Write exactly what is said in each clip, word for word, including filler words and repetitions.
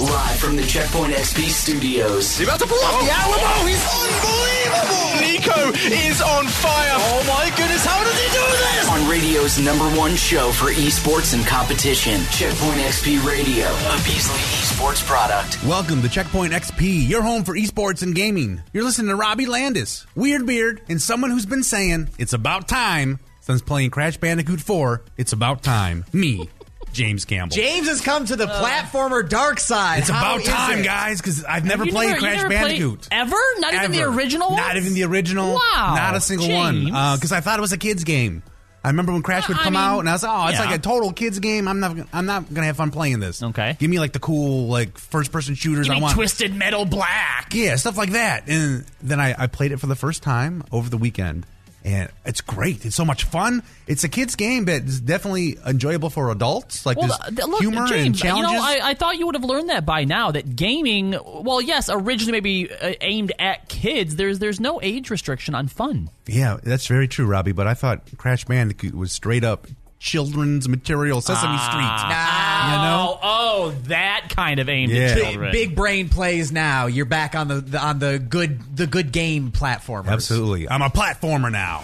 Live from the Checkpoint X P studios. He's about to pull off the Alamo. He's unbelievable. Nico is on fire. Oh my goodness, how does he do this? On radio's number one show for esports and competition, Checkpoint X P Radio, a Beasley Esports product. Welcome to Checkpoint X P, your home for esports and gaming. You're listening to Robbie Landis, Weird Beard, and someone who's been saying, it's about time, since playing Crash Bandicoot four, it's about time. Me, James Campbell. James has come to the uh, platformer dark side. It's How about time, it? guys, because I've never you played never, Crash never Bandicoot. Played ever? Not ever. even the original one? Not even the original. Wow. Not a single James. one. Because uh, I thought it was a kid's game. I remember when Crash would come I mean, out, and I was like, "Oh, it's yeah. like a total kids game. I'm not, I'm not gonna have fun playing this. Okay, give me like the cool, like first person shooters. Give I me want Twisted Metal Black, yeah, stuff like that." And then I, I played it for the first time over the weekend, and it's great. It's so much fun. It's a kids game, but it's definitely enjoyable for adults. Like well, there's the, look, humor James, and challenges. You know, I, I thought you would have learned that by now. That gaming, well, yes, originally maybe uh, aimed at kids. There's there's no age restriction on fun. Yeah, that's very true, Robbie. But I thought Crash Bandicoot was straight up children's material, Sesame ah, Street. You know? Oh, that kind of aimed Yeah. at Big, children. big brain plays now. You're back on the, the on the good the good game platformers. Absolutely. I'm a platformer now.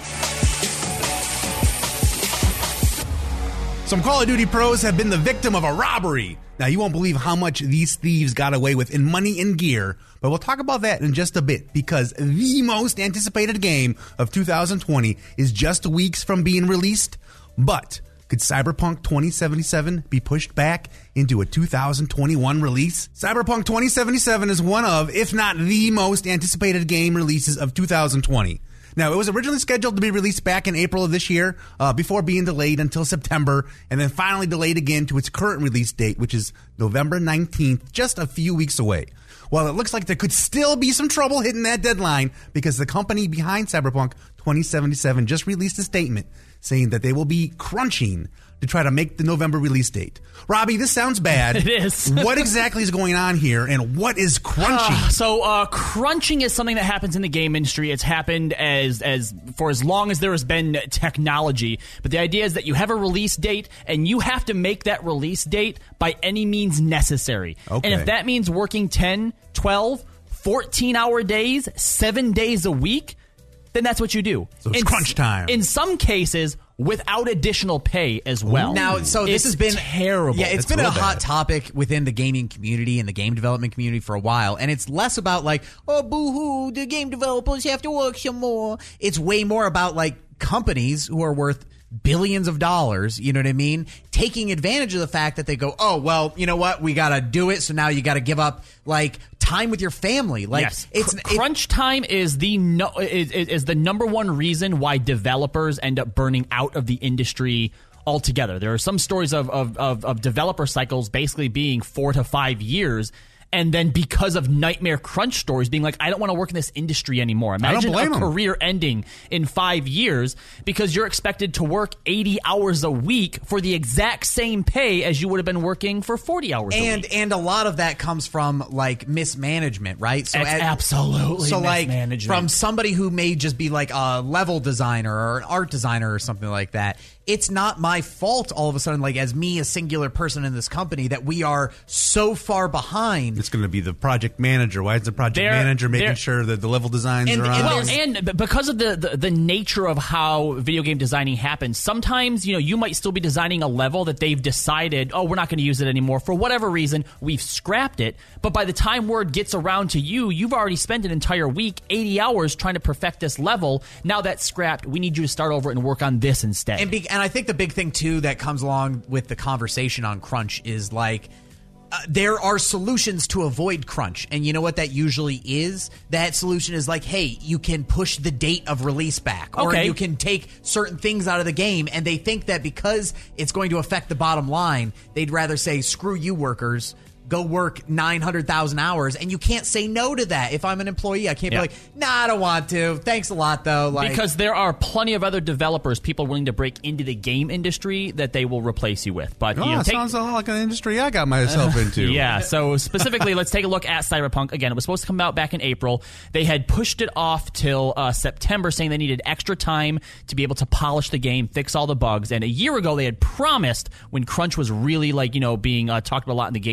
Some Call of Duty pros have been the victim of a robbery. Now, you won't believe how much these thieves got away with in money and gear, but we'll talk about that in just a bit because the most anticipated game of two thousand twenty is just weeks from being released. But could Cyberpunk twenty seventy-seven be pushed back into a two thousand twenty-one release? Cyberpunk twenty seventy-seven is one of, if not the most anticipated game releases of two thousand twenty. Now, it was originally scheduled to be released back in April of this year, uh, before being delayed until September, and then finally delayed again to its current release date, which is November nineteenth, just a few weeks away. Well, it looks like there could still be some trouble hitting that deadline because the company behind Cyberpunk twenty seventy-seven just released a statement saying that they will be crunching to try to make the November release date. Robbie, this sounds bad. It is. What exactly is going on here, and what is crunching? Uh, so, uh, crunching is something that happens in the game industry. It's happened as as for as long as there has been technology. But the idea is that you have a release date, and you have to make that release date by any means necessary. Okay. And if that means working ten, twelve, fourteen-hour days, seven days a week, then that's what you do. So it's in, crunch time. In some cases, without additional pay as well. Now, so this It's has been terrible. Yeah, it's That's been a real hot bad. topic within the gaming community and the game development community for a while, and it's less about like, oh, boo-hoo, the game developers have to work some more. It's way more about like companies who are worth billions of dollars, you know what I mean, taking advantage of the fact that they go, oh, well, you know what, we gotta do it, so now you gotta give up like time with your family. Like, yes. it's Cr- it, crunch time is the no, is, is is the number one reason why developers end up burning out of the industry altogether. There are some stories of of, of, of developer cycles basically being four to five years. And then because of nightmare crunch stories being like, I don't want to work in this industry anymore. Imagine a blame 'em. career ending in five years because you're expected to work eighty hours a week for the exact same pay as you would have been working for forty hours a and week. and a lot of that comes from like mismanagement, right? So It's as- absolutely so like mismanagement. from somebody who may just be like a level designer or an art designer or something like that. It's not my fault all of a sudden, like as me, a singular person in this company, that we are so far behind. It's going to be the project manager. Why is the project They're- manager making they're- sure that the level designs And- are on? and Well, there's- and b- because of the, the, the nature of how video game designing happens, sometimes, you know, you might still be designing a level that they've decided, oh, we're not going to use it anymore. For whatever reason, we've scrapped it. But by the time word gets around to you, you've already spent an entire week, eighty hours, trying to perfect this level. Now that's scrapped. We need you to start over and work on this instead. And, be, and I think the big thing, too, that comes along with the conversation on crunch is like, Uh, there are solutions to avoid crunch. And you know what that usually is? That solution is like, hey, you can push the date of release back. Or Okay. you can take certain things out of the game. And they think that because it's going to affect the bottom line, they'd rather say, screw you workers. Go work nine hundred thousand hours, and you can't say no to that. If I'm an employee, I can't Yeah. be like, nah, I don't want to. Thanks a lot, though. Like, because there are plenty of other developers, people willing to break into the game industry that they will replace you with. But Oh, you know, it take, sounds a lot like an industry I got myself into. Yeah, so specifically, let's take a look at Cyberpunk. Again, it was supposed to come out back in April. They had pushed it off till uh, September, saying they needed extra time to be able to polish the game, fix all the bugs. And a year ago, they had promised, when crunch was really like, you know, being uh, talked about a lot in the games journalism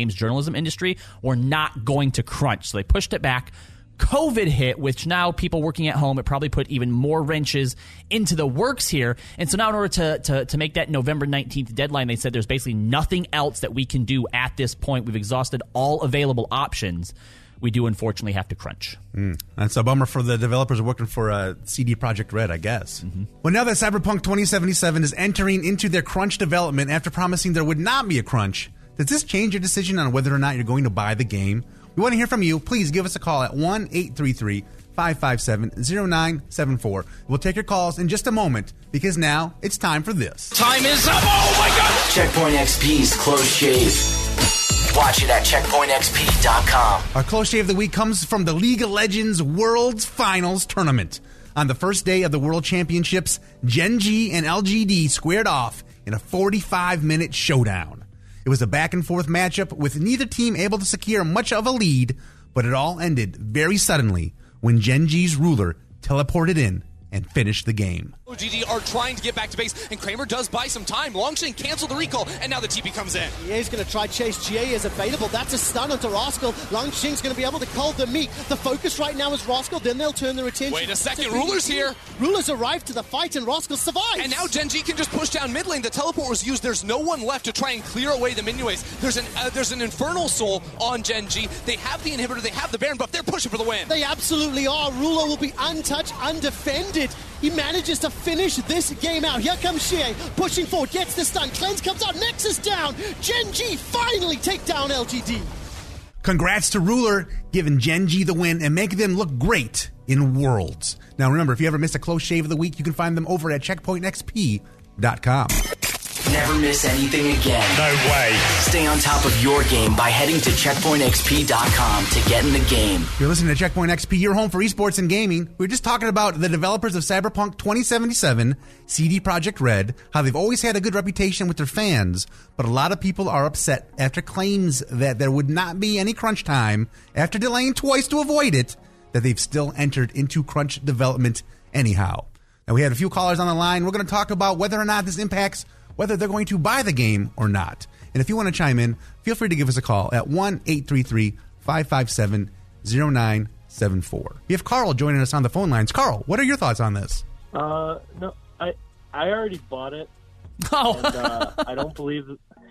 journalism industry were not going to crunch. So they pushed it back. COVID hit, which now people working at home, it probably put even more wrenches into the works here. And so now in order to, to, to make that November nineteenth deadline, they said there's basically nothing else that we can do at this point. We've exhausted all available options. We do unfortunately have to crunch. Mm. That's a bummer for the developers working for uh, C D Projekt Red, I guess. Mm-hmm. Well, now that Cyberpunk twenty seventy-seven is entering into their crunch development after promising there would not be a crunch, does this change your decision on whether or not you're going to buy the game? We want to hear from you. Please give us a call at one eight three three, five five seven, zero nine seven four. We'll take your calls in just a moment because now it's time for this. Time is up. Oh, my God. Checkpoint X P's Close Shave. Watch it at checkpoint x p dot com. Our Close Shave of the Week comes from the League of Legends World's Finals Tournament. On the first day of the World Championships, Gen G and L G D squared off in a forty-five minute showdown. It was a back-and-forth matchup with neither team able to secure much of a lead, but it all ended very suddenly when Gen G's ruler teleported in and finished the game. L G D are trying to get back to base, and Kramer does buy some time. Longshin canceled the recall, and now the T P comes in. E A's going to try chase. G A is available. That's a stun onto Rascal. Longshin's going to be able to call the meat. The focus right now is Rascal. Then they'll turn their attention. Wait a second. Ruler's here. Ruler's arrived to the fight, and Rascal survives. And now Gen G can just push down mid lane. The teleport was used. There's no one left to try and clear away the minion waves. There's an uh, there's an Infernal Soul on Gen G. They have the inhibitor. They have the Baron buff. They're pushing for the win. They absolutely are. Ruler will be untouched, undefended. He manages to finish this game out. Here comes Shie, pushing forward, gets the stun. Cleanse comes out, Nexus down. Gen G finally take down L G D. Congrats to Ruler, giving Gen G the win and making them look great in Worlds. Now remember, if you ever missed a Close Shave of the Week, you can find them over at checkpoint x p dot com. Never miss anything again. No way. Stay on top of your game by heading to checkpoint x p dot com to get in the game. You're listening to Checkpoint X P, your home for esports and gaming. We were just talking about the developers of Cyberpunk twenty seventy-seven, C D Projekt Red, how they've always had a good reputation with their fans, but a lot of people are upset after claims that there would not be any crunch time, after delaying twice to avoid it, that they've still entered into crunch development anyhow. Now, we had a few callers on the line. We're going to talk about whether or not this impacts whether they're going to buy the game or not. And if you want to chime in, feel free to give us a call at one eight three three, five five seven, zero nine seven four. We have Carl joining us on the phone lines. Carl, what are your thoughts on this? Uh, no, I I already bought it. Oh, and, uh, I don't believe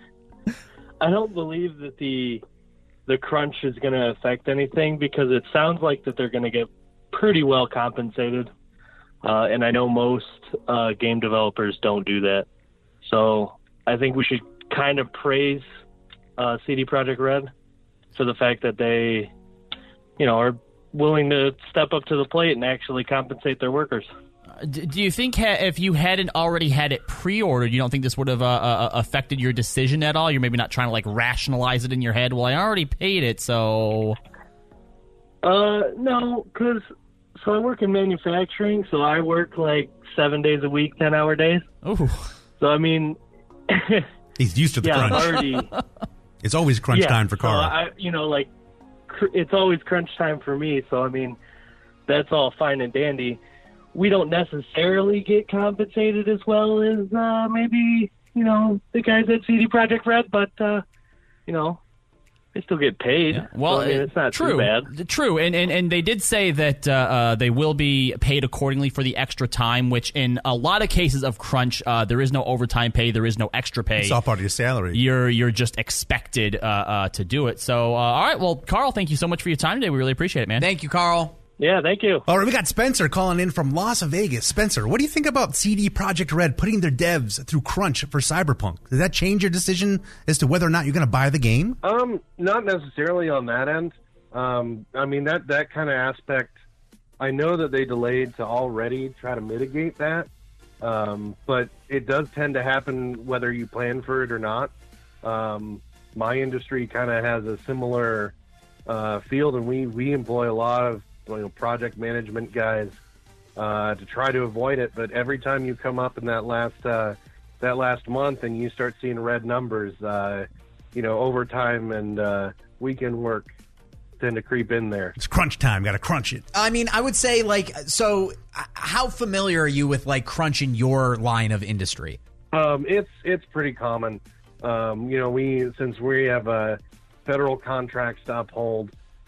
I don't believe that the the crunch is going to affect anything because it sounds like that they're going to get pretty well compensated, uh, and I know most uh, game developers don't do that. So I think we should kind of praise uh, C D Projekt Red for the fact that they, you know, are willing to step up to the plate and actually compensate their workers. do you think ha- if you hadn't already had it pre-ordered, you don't think this would have uh, uh, affected your decision at all? You're maybe not trying to like rationalize it in your head. Well, I already paid it, so. Uh, no, because so I work in manufacturing, so I work like seven days a week, ten hour days. Ooh. So I mean, he's used to the yeah, crunch. already. It's always crunch yeah, time for Carl. So I, you know, like cr- it's always crunch time for me. So I mean, that's all fine and dandy. We don't necessarily get compensated as well as uh, maybe you know the guys at C D Projekt Red, but uh, you know. They still get paid. Yeah. Well, so, I mean, it's not true, too bad. True, and, and and they did say that uh, uh, they will be paid accordingly for the extra time, which in a lot of cases of crunch, uh, there is no overtime pay, there is no extra pay. It's all part of your salary. You're you're just expected uh, uh, to do it. So, uh, all right, well, Carl, thank you so much for your time today. We really appreciate it, man. Thank you, Carl. Yeah, thank you. All right, we got Spencer calling in from Las Vegas. Spencer, what do you think about C D Projekt Red putting their devs through crunch for Cyberpunk? Does that change your decision as to whether or not you're going to buy the game? Um, not necessarily on that end. Um, I mean, that, that kind of aspect, I know that they delayed to already try to mitigate that, um, but it does tend to happen whether you plan for it or not. Um, my industry kind of has a similar uh, field, and we, we employ a lot of you know, project management guys uh, to try to avoid it. But every time you come up in that last uh, that last month and you start seeing red numbers, uh, you know, overtime and uh, weekend work tend to creep in there. It's crunch time. Got to crunch it. I mean, I would say, like, so uh, how familiar are you with, like, crunch in your line of industry? Um, it's it's pretty common. Um, you know, we since we have a federal contracts to uphold.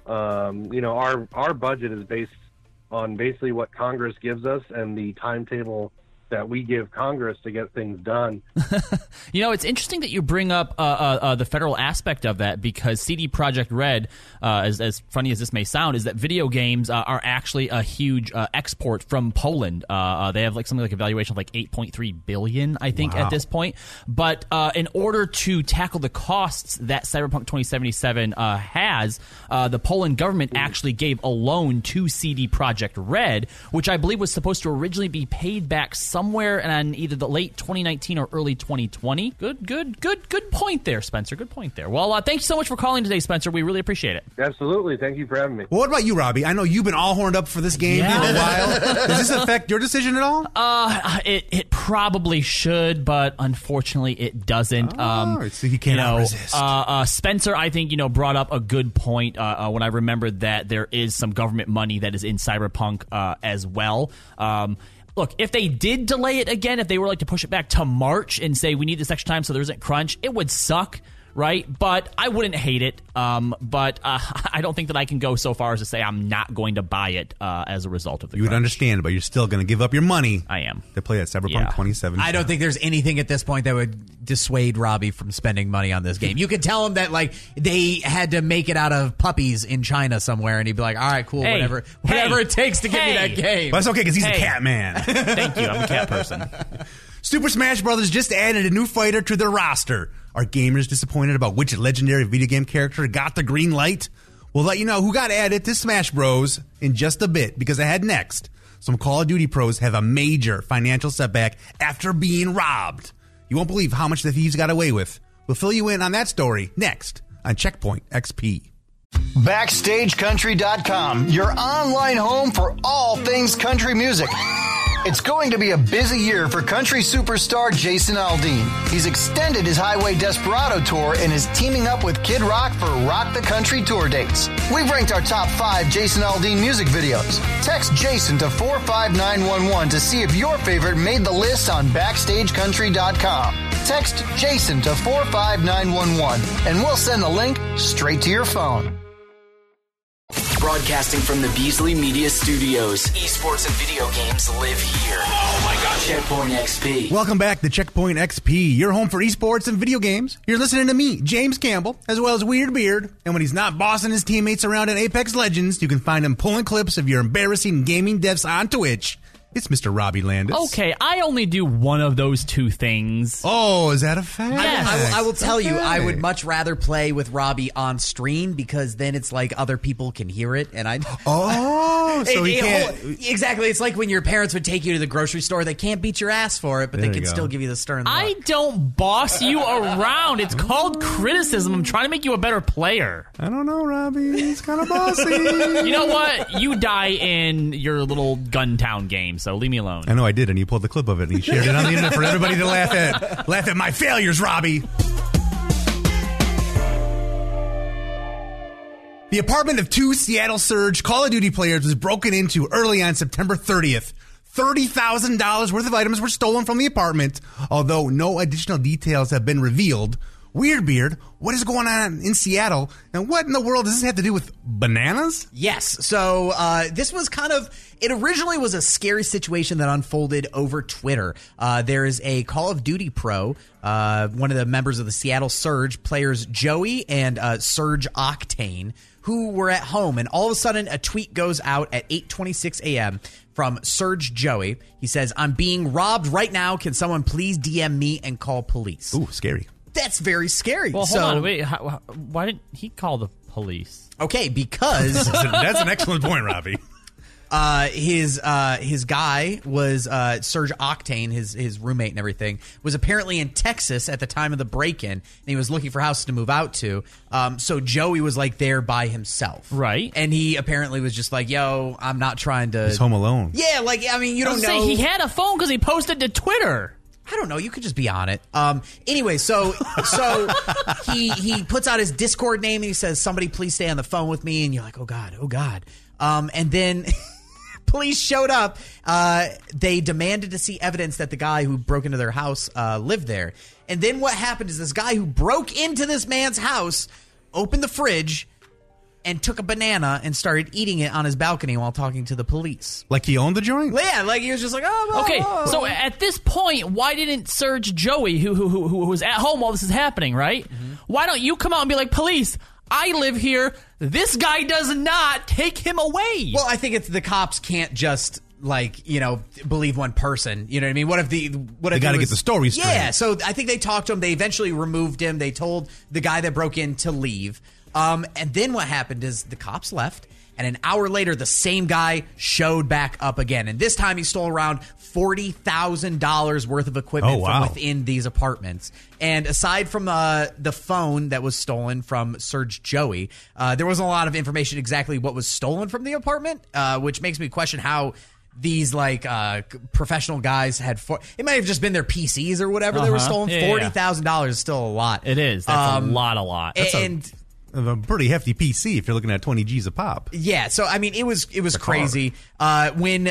Um, you know, our our budget is based on basically what Congress gives us and the timetable that we give Congress to get things done. You know, it's interesting that you bring up uh, uh, uh, the federal aspect of that, because C D Projekt Red, uh, as, as funny as this may sound, is that video games uh, are actually a huge uh, export from Poland. Uh, uh, they have like something like a valuation of like eight point three billion dollars, I think, wow. at this point. But uh, in order to tackle the costs that Cyberpunk twenty seventy-seven uh, has, uh, the Poland government actually gave a loan to C D Projekt Red, which I believe was supposed to originally be paid back somewhere in either the late twenty nineteen or early twenty twenty. Good, good, good, good point there, Spencer. Good point there. Well, uh, thank you so much for calling today, Spencer. We really appreciate it. Absolutely. Thank you for having me. Well, what about you, Robbie? I know you've been all horned up for this game Yeah. for a while. Does this affect your decision at all? Uh, it it probably should, but unfortunately it doesn't. Oh, um, so you cannot you know, resist. Uh, uh, Spencer, I think, you know, brought up a good point uh, uh, when I remembered that there is some government money that is in Cyberpunk uh, as well. Um, Look, if they did delay it again, if they were like to push it back to March and say we need this extra time so there isn't crunch, it would suck, right? But I wouldn't hate it. Um, but uh, I don't think that I can go so far as to say I'm not going to buy it uh, as a result of the You would crunch. understand, but you're still going to give up your money. I am. To play at Cyberpunk Yeah. twenty seventy-seven. I don't think there's anything at this point that would dissuade Robbie from spending money on this game. You could tell him that like they had to make it out of puppies in China somewhere, and he'd be like, "All right, cool, Hey. whatever, whatever Hey. it takes to give me Hey. that game." But that's okay, because he's Hey. a cat man. Thank you. I'm a cat person. Super Smash Bros. Just added a new fighter to their roster. Are gamers disappointed about which legendary video game character got the green light? We'll let you know who got added to Smash Bros. In just a bit, because ahead next, some Call of Duty pros have a major financial setback after being robbed. You won't believe how much the thieves got away with. We'll fill you in on that story next on Checkpoint X P. Backstage Country dot com, your online home for all things country music. It's going to be a busy year for country superstar Jason Aldean. He's extended his Highway Desperado tour and is teaming up with Kid Rock for Rock the Country tour dates. We've ranked our top five Jason Aldean music videos. Text Jason to four five nine one one to see if your favorite made the list on Backstage Country dot com. Text Jason to four five nine one one and we'll send the link straight to your phone. Broadcasting from the Beasley Media Studios. Esports and video games live here. Oh my God. Checkpoint X P. Welcome back to Checkpoint X P, your home for esports and video games. You're listening to me, James Campbell, as well as Weird Beard. And when he's not bossing his teammates around in Apex Legends, you can find him pulling clips of your embarrassing gaming deaths on Twitch. It's Mister Robbie Landis. Okay, I only do one of those two things. Oh, is that a fact? Yes. I will, I will tell you, Okay. I would much rather play with Robbie on stream because then it's like other people can hear it, and I. Oh, so It- he it- can't. exactly. It's like when your parents would take you to the grocery store. They can't beat your ass for it, but There they you can go. still give you the stern look. I don't boss you around. It's called criticism. I'm trying to make you a better player. I don't know, Robbie. He's kind of bossy. You know what? You die in your little Guntown game, so leave me alone. I know I did, and you pulled the clip of it, and you shared it on the internet for everybody to laugh at. Laugh at my failures, Robbie. The apartment of two Seattle Surge Call of Duty players was broken into early on September thirtieth. thirty thousand dollars worth of items were stolen from the apartment, although no additional details have been revealed. Weird Beard, what is going on in Seattle, and what in the world does this have to do with bananas? Yes. So uh, this was kind of, it originally was a scary situation that unfolded over Twitter. Uh, there is a Call of Duty pro, uh, one of the members of the Seattle Surge, players Joey and uh, Surge Octane, who were at home, and all of a sudden a tweet goes out at eight twenty-six a.m. from Surge Joey. He says, "I'm being robbed right now. Can someone please D M me and call police?" Ooh, scary. That's very scary. Well, hold so, on. Wait. How, how- why didn't he call the police? Okay, because That's an excellent point, Robbie. uh, his uh, his guy was uh, Surge Octane, his his roommate and everything, was apparently in Texas at the time of the break-in, and he was looking for houses to move out to. Um, so Joey was like there by himself, Right. And he apparently was just like, "Yo, I'm not trying to." He's home alone. Yeah, like I mean, you I don't was know. saying he had a phone because he posted to Twitter. I don't know. You could just be on it. Um. Anyway, so so he he puts out his Discord name and he says, "Somebody please stay on the phone with me." And you're like, "Oh God, oh God." Um. And then police showed up. Uh. They demanded to see evidence that the guy who broke into their house uh lived there. And then what happened is this guy who broke into this man's house opened the fridge and took a banana and started eating it on his balcony while talking to the police. Like he owned the joint? Yeah, like he was just like, oh, oh Okay, oh. so at this point, why didn't Serge Joey, who who who, who was at home while this is happening, right? Mm-hmm. Why don't you come out and be like, police, I live here. This guy does not. Take him away. Well, I think it's the cops can't just like, you know, believe one person. You know what I mean? What if the what if they got to was, get the story straight? Yeah, so I think they talked to him. They eventually removed him. They told the guy that broke in to leave. Um, and then what happened is the cops left, and an hour later, the same guy showed back up again. And this time, he stole around forty thousand dollars worth of equipment oh, wow. from within these apartments. And aside from uh, the phone that was stolen from Serge Joey, uh, there wasn't a lot of information exactly what was stolen from the apartment, uh, which makes me question how these like uh, professional guys had. For- it might have just been their P Cs or whatever uh-huh. they were stolen. Yeah, forty thousand dollars is still a lot. It is. That's Um, a lot, a lot. That's A- and. Of a pretty hefty P C if you're looking at twenty G's a pop. Yeah, so I mean, it was it was crazy uh, when,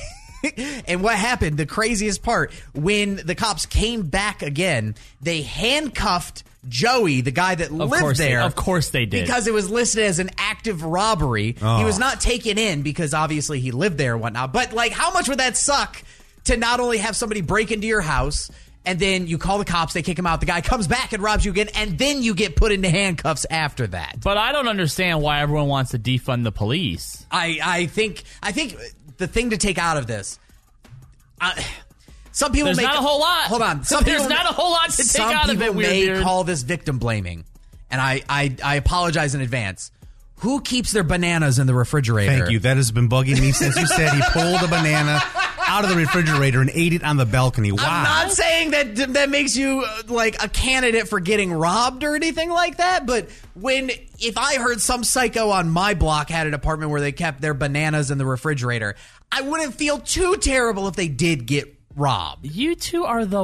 and what happened? The craziest part when the cops came back again, they handcuffed Joey, the guy that Of lived course they- there. of course they did. Because it was listed as an active robbery. Oh. He was not taken in because obviously he lived there and whatnot. But like, how much would that suck to not only have somebody break into your house, and then you call the cops, they kick him out, the guy comes back and robs you again, and then you get put into handcuffs after that. But I don't understand why everyone wants to defund the police. I, I think I think the thing to take out of this, uh, some people There's make not a whole lot. Hold on, some There's people, not a whole lot to take some out of people it, Weird may Beard. call this victim blaming, and I, I I apologize in advance. Who keeps their bananas in the refrigerator? Thank you. That has been bugging me since you said he pulled a banana out of the refrigerator and ate it on the balcony. Wow. I'm not saying that that makes you uh, like a candidate for getting robbed or anything like that, but when if I heard some psycho on my block had an apartment where they kept their bananas in the refrigerator, I wouldn't feel too terrible if they did get robbed. You two are the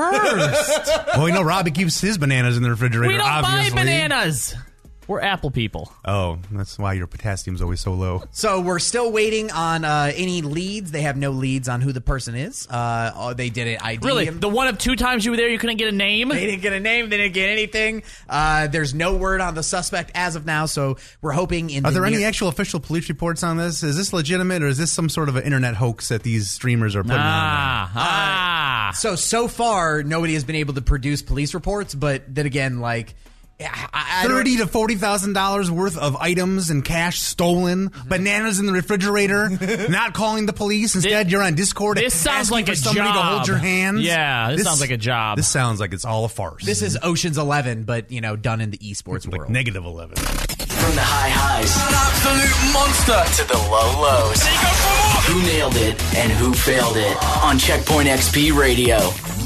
worst. Well, you know, Robbie keeps his bananas in the refrigerator, We don't obviously. buy bananas. We're Apple people. Oh, that's why your potassium's always so low. So we're still waiting on uh, any leads. They have no leads on who the person is. Uh, oh, they didn't I D Really? him. The one of two times you were there, you couldn't get a name? They didn't get a name. They didn't get anything. Uh, there's no word on the suspect as of now, so we're hoping in Are the there any near- actual official police reports on this? Is this legitimate, or is this some sort of an internet hoax that these streamers are putting Ah, ah. So, so far, nobody has been able to produce police reports, but then again, like, I, I on don't- Thirty to forty thousand dollars worth of items and cash stolen, bananas in the refrigerator, not calling the police. Instead, This- you're on Discord. this sounds asking like for a somebody to job. hold your hands. Yeah, this sounds like a job. This sounds like it's all a farce. This is Ocean's Eleven, but, you know, done in the esports like world. negative eleven. From the high highs, an absolute monster, to the low lows. Who nailed it and who failed it on Checkpoint X P Radio.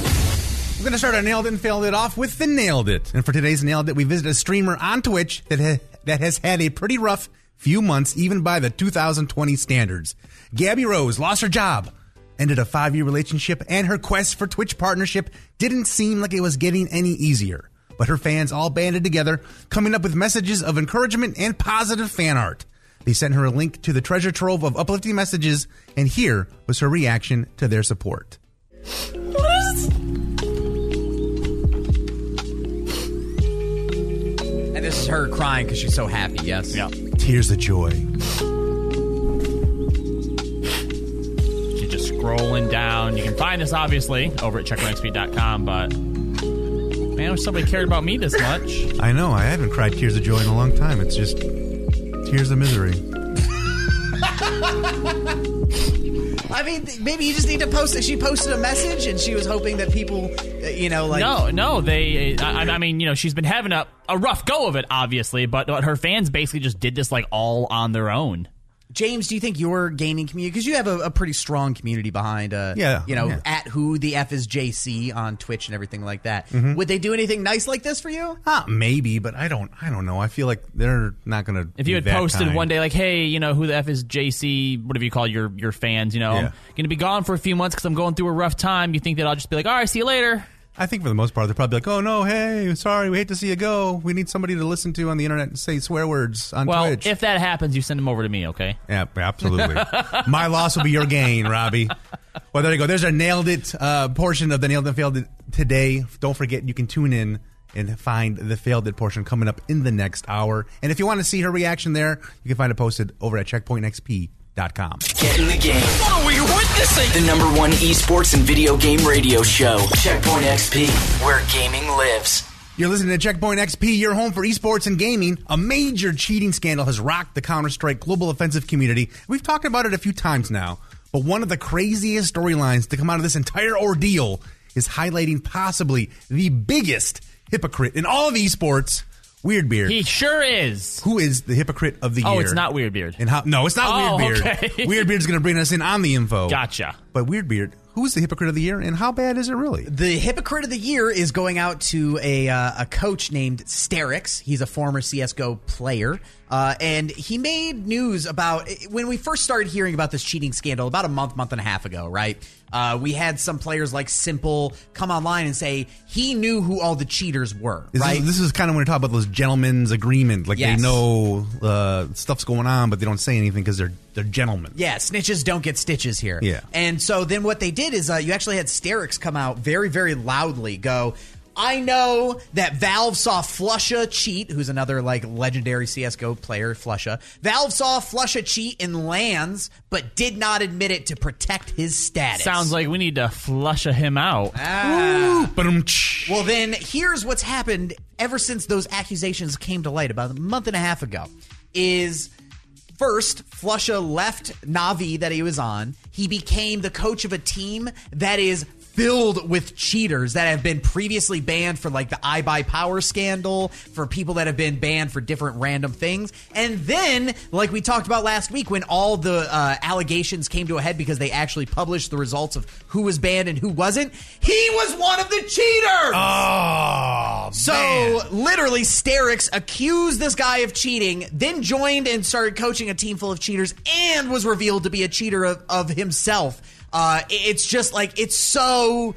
We're going to start our Nailed It and Failed It off with the Nailed It. And for today's Nailed It, we visit a streamer on Twitch that, ha- that has had a pretty rough few months, even by the two thousand twenty standards. Gabby Rose lost her job, ended a five-year relationship, and her quest for Twitch partnership didn't seem like it was getting any easier. But her fans all banded together, coming up with messages of encouragement and positive fan art. They sent her a link to the treasure trove of uplifting messages, and here was her reaction to their support. And this is her crying because she's so happy, yes? Yeah. Tears of joy. She's just scrolling down. You can find us, obviously, over at checkpoint x p dot com, but man, I wish somebody cared about me this much. I know, I haven't cried tears of joy in a long time. It's just tears of misery. I mean, maybe you just need to post it. She posted a message, and she was hoping that people, uh, you know, like... No, no, they. I, I mean, you know, she's been having a, a rough go of it, obviously, but, but her fans basically just did this like all on their own. James, do you think your gaming community, because you have a, a pretty strong community behind, uh, Yeah, you know, yeah. at who the F is J C on Twitch and everything like that. Mm-hmm. Would they do anything nice like this for you? Ah, maybe, but I don't. I don't know. I feel like they're not going to. If you had posted one day like, hey, you know, who the F is J C, whatever you call your your fans, you know, Yeah. I'm going to be gone for a few months because I'm going through a rough time, you think that I'll just be like, all right, see you later? I think for the most part, they're probably like, "Oh no, hey, sorry, we hate to see you go. We need somebody to listen to on the internet and say swear words on Well, Twitch." if that happens, you send them over to me, okay? Yeah, absolutely. My loss will be your gain, Robbie. Well, there you go. There's our Nailed It uh, portion of the Nailed It and Failed It today. Don't forget, you can tune in and find the Failed It portion coming up in the next hour. And if you want to see her reaction there, you can find it posted over at checkpoint x p dot com. Get in the game. What are we witnessing? The number one esports and video game radio show, Checkpoint X P, where gaming lives. You're listening to Checkpoint X P, your home for esports and gaming. A major cheating scandal has rocked the Counter-Strike global offensive community. We've talked about it a few times now, but one of the craziest storylines to come out of this entire ordeal is highlighting possibly the biggest hypocrite in all of esports, Weirdbeard. He sure is. Who is the hypocrite of the oh, year? Oh, it's not Weirdbeard. And how? No, it's not oh, Weirdbeard. Okay. Weirdbeard's going to bring us in on the info. Gotcha. But Weirdbeard, who is the hypocrite of the year, and how bad is it really? The hypocrite of the year is going out to a uh, a coach named Sterix. He's a former C S G O player, uh, and he made news about when we first started hearing about this cheating scandal about a month, month and a half ago, right? Uh, we had some players like Simple come online and say he knew who all the cheaters were, this right? Is, this is kind of when we talk about those gentlemen's agreement, like yes. they know uh, stuff's going on, but they don't say anything because they're they're gentlemen. Yeah, snitches don't get stitches here. Yeah, and so then what they did is uh, you actually had Sterix come out very, very loudly, go, I know that Valve saw Flusha cheat, who's another like legendary C S G O player, Flusha. Valve saw Flusha cheat in LANs, but did not admit it to protect his status. Sounds like we need to Flusha him out. Ah. Ooh, well, then here's what's happened ever since those accusations came to light about a month and a half ago. Is first, Flusha left Na'Vi that he was on. He became the coach of a team that is filled with cheaters that have been previously banned for like the iBuyPower scandal, for people that have been banned for different random things. And then, like we talked about last week, when all the uh, allegations came to a head because they actually published the results of who was banned and who wasn't, he was one of the cheaters! Oh, So, man. literally, Sterix accused this guy of cheating, then joined and started coaching a team full of cheaters, and was revealed to be a cheater of, of himself. Uh, it's just like, it's so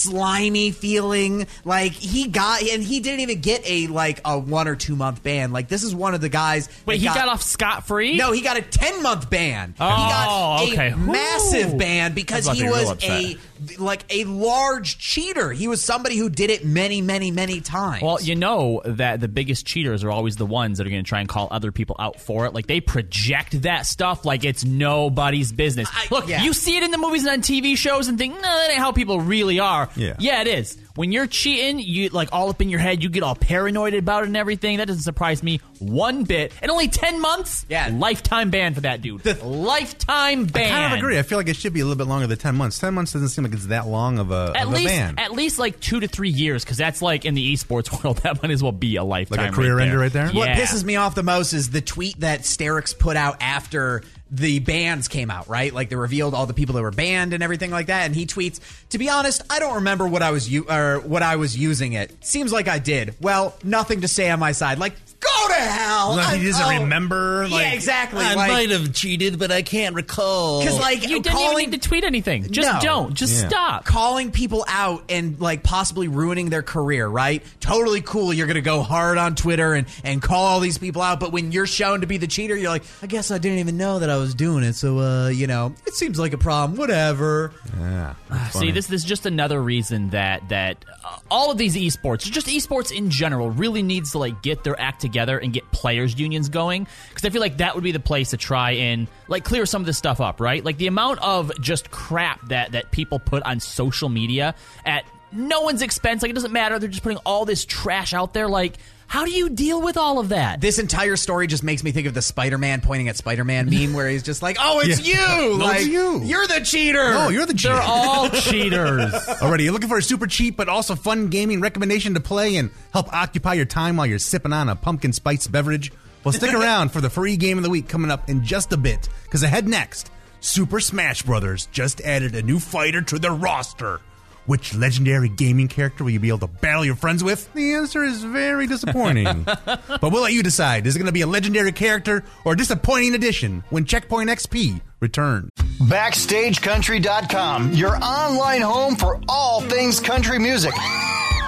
slimy feeling. Like, he got, and he didn't even get a, like, a one or two month ban. Like, this is one of the guys. Wait, he got, got off scot-free? No, he got a ten month ban. Oh, he got a okay. massive Ooh. ban because I was he about to was be real a, like, a large cheater. He was somebody who did it many, many, many times. Well, you know that the biggest cheaters are always the ones that are going to try and call other people out for it. Like, they project that stuff like it's nobody's business. I, Look, yeah. you see it in the movies and on T V shows and think, no, that ain't how people really are. Yeah. Yeah, it is. When you're cheating, you like all up in your head, you get all paranoid about it and everything. That doesn't surprise me one bit. And only ten months? Yeah. Lifetime ban for that dude. The lifetime ban. I kind of agree. I feel like it should be a little bit longer than ten months. ten months doesn't seem like it's that long of a, At of least, a ban. at least like two to three years, because that's like in the esports world, that might as well be a lifetime. Like a career right ender there. right there? What Yeah. pisses me off the most is the tweet that Sterix put out after the bans came out, right? Like, they revealed all the people that were banned and everything like that. And he tweets, "To be honest, I don't remember what I was u- or what I was using it. Seems like I did. Well, nothing to say on my side." Like, go to hell. Like, he I- doesn't oh. remember. Yeah, Like, exactly. I Like- might have cheated, but I can't recall. Because, like, You didn't calling, even need to tweet anything. Just No. don't. Just Yeah. stop. calling people out and, like, possibly ruining their career, right? Totally cool. You're going to go hard on Twitter and, and call all these people out. But when you're shown to be the cheater, you're like, I guess I didn't even know that I was doing it. So, uh, you know, it seems like a problem. Whatever. Yeah. that's See, funny. this, this is just another reason that that uh, all of these esports, just esports in general, really needs to like get their act together and get players unions going, because I feel like that would be the place to try and like clear some of this stuff up, right? Like the amount of just crap that that people put on social media at no one's expense. Like, it doesn't matter. They're just putting all this trash out there. Like, how do you deal with all of that? This entire story just makes me think of the Spider-Man pointing at Spider-Man meme where he's just like, oh, it's Yeah. you. No, like, it's you. You're the cheater. No, you're the cheater. They're all cheaters. Alrighty, you're looking for a super cheap but also fun gaming recommendation to play and help occupy your time while you're sipping on a pumpkin spice beverage? Well, stick around for the free game of the week coming up in just a bit, because ahead next, Super Smash Bros. Just added a new fighter to their roster. Which legendary gaming character will you be able to battle your friends with? The answer is very disappointing. But we'll let you decide. Is it going to be a legendary character or a disappointing addition when Checkpoint X P returns? Backstage Country dot com, your online home for all things country music.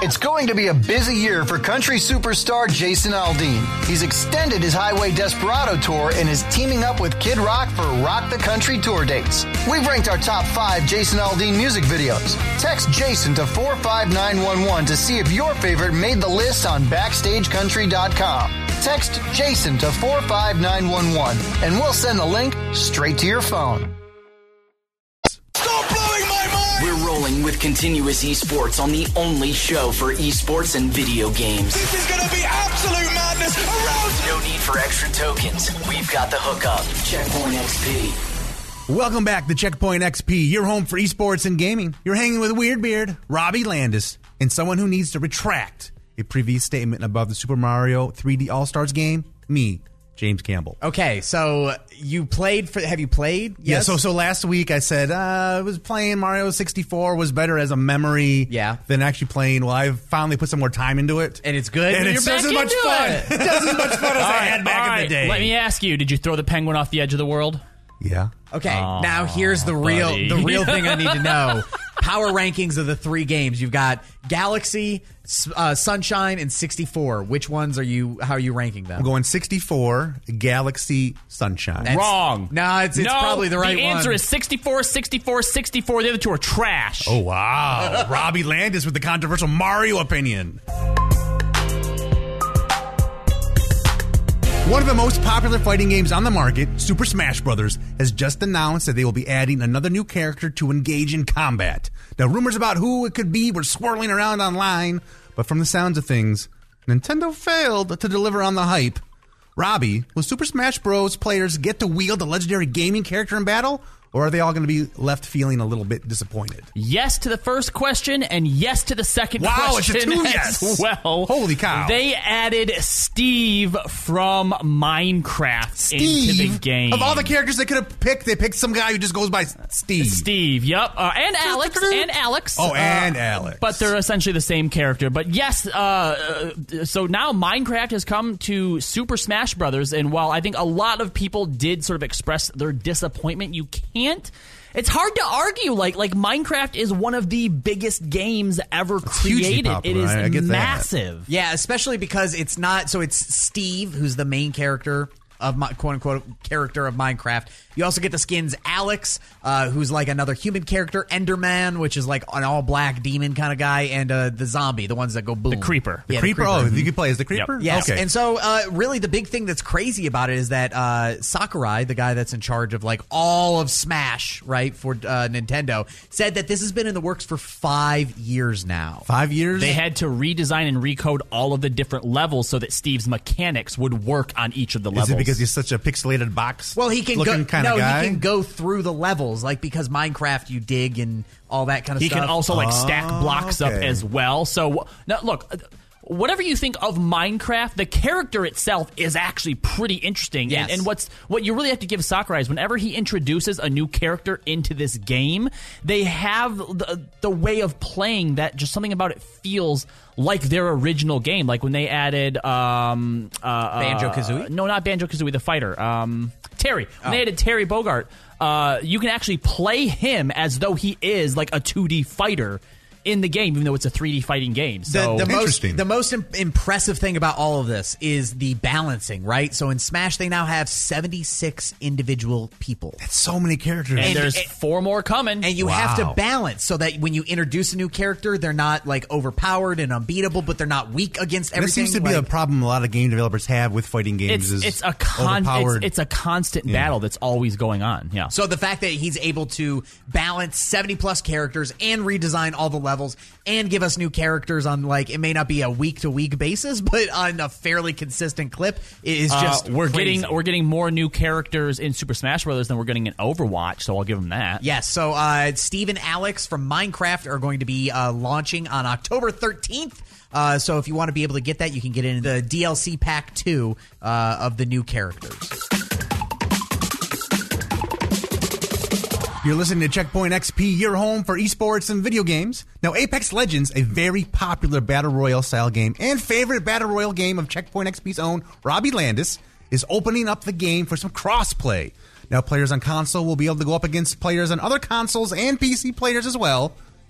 It's going to be a busy year for country superstar Jason Aldean. He's extended his Highway Desperado tour and is teaming up with Kid Rock for Rock the Country tour dates. We've ranked our top five Jason Aldean music videos. Text Jason to four five nine one one to see if your favorite made the list on backstage country dot com. Text Jason to four five nine one one and we'll send the link straight to your phone. Stop blowing my mind! We're rolling with Continuous Esports on the only show for esports and video games. This is going to be absolute madness around. No need for extra tokens. We've got the hookup. Checkpoint X P. Welcome back to Checkpoint X P, your home for esports and gaming. You're hanging with Weirdbeard, Robbie Landis, and someone who needs to retract a previous statement about the Super Mario three D All-Stars game, me, James Campbell. Okay, so you played for, have you played? Yes. Yeah, so so last week I said uh, I was playing Mario sixty-four was better as a memory yeah. than actually playing. Well, I've finally put some more time into it. And it's good? And You're it's just as much into fun. it. It's just as much fun as I right, had back right. in the day. Let me ask you, did you throw the penguin off the edge of the world? Yeah. Okay, Oh, now here's the real buddy. the real thing I need to know. Power rankings of the three games. You've got Galaxy, uh, Sunshine, and sixty-four. Which ones are you, how are you ranking them? I'm going sixty-four, Galaxy, Sunshine. That's- Wrong. No, it's, it's no, probably the right the one. answer is sixty-four, sixty-four, sixty-four. The other two are trash. Oh, wow. Robbie Landis with the controversial Mario opinion. One of the most popular fighting games on the market, Super Smash Bros., has just announced that they will be adding another new character to engage in combat. Now, rumors about who it could be were swirling around online, but from the sounds of things, Nintendo failed to deliver on the hype. Robbie, will Super Smash Bros. Players get to wield a legendary gaming character in battle? Or are they all going to be left feeling a little bit disappointed? Yes to the first question and yes to the second wow, question it's a two as yes. well. Holy cow. They added Steve from Minecraft Steve, into the game. Of all the characters they could have picked, they picked some guy who just goes by Steve. Steve, yep. Uh, and Alex. and Alex. Oh, and uh, Alex. But they're essentially the same character. But yes, uh, so now Minecraft has come to Super Smash Brothers, and while I think a lot of people did sort of express their disappointment, you can't. It's hard to argue. Like, like Minecraft is one of the biggest games ever created. popular. It is I get that. massive. Yeah, especially because it's not, so it's Steve, who's the main character of my quote unquote character of Minecraft. You also get the skins Alex, uh, who's like another human character, Enderman, which is like an all black demon kind of guy, and uh, the zombie, the ones that go boom. The creeper. The Yeah, creeper? Oh, you can play as the creeper? Yep. Yes, Okay. and so uh, really the big thing that's crazy about it is that uh, Sakurai, the guy that's in charge of like all of Smash, right, for uh, Nintendo, said that this has been in the works for five years now. Five years? They had to redesign and recode all of the different levels so that Steve's mechanics would work on each of the levels. Is it because he's such a pixelated box Well, he can looking go. kind No, of guy? he can go through the levels, like because Minecraft, you dig and all that kind of He stuff. can also like stack Oh, blocks up okay. as well. So now look, whatever you think of Minecraft, the character itself is actually pretty interesting. Yes. And, and what's what you really have to give Sakurai is whenever he introduces a new character into this game, they have the, the way of playing that just something about it feels like their original game. Like when they added um, uh, Banjo-Kazooie? Uh, no, not Banjo-Kazooie, the fighter. Um, Terry. When Oh. they added Terry Bogard, uh, you can actually play him as though he is like a two D fighter in the game, even though it's a three D fighting game. So the, the most Interesting. the most im- impressive thing about all of this is the balancing, right? So in Smash, they now have seventy-six individual people. That's so many characters. and, and- there's and- four more coming. And you have to Wow. balance so that when you introduce a new character, they're not like overpowered and unbeatable, but they're not weak against that everything. seems to be a like- problem a lot of game developers have with fighting games. it's is it's a con- it's, overpowered. it's a constant Yeah. battle that's always going on. Yeah. So the fact that he's able to balance seventy plus characters and redesign all the levels and give us new characters on like it may not be a week to week basis, but on a fairly consistent clip is just Uh, we're crazy. getting we're getting more new characters in Super Smash Brothers than we're getting in Overwatch, so I'll give them that. Yes, so uh, Steve and Alex from Minecraft are going to be uh, launching on October thirteenth. Uh, so if you want to be able to get that, you can get in the D L C pack two uh, of the new characters. You're listening to Checkpoint X P, your home for esports and video games. Now, Apex Legends, a very popular Battle Royale style game and favorite Battle Royale game of Checkpoint X P's own Robbie Landis, is opening up the game for some crossplay. Now, players on console will be able to go up against players on other consoles and P C players as well.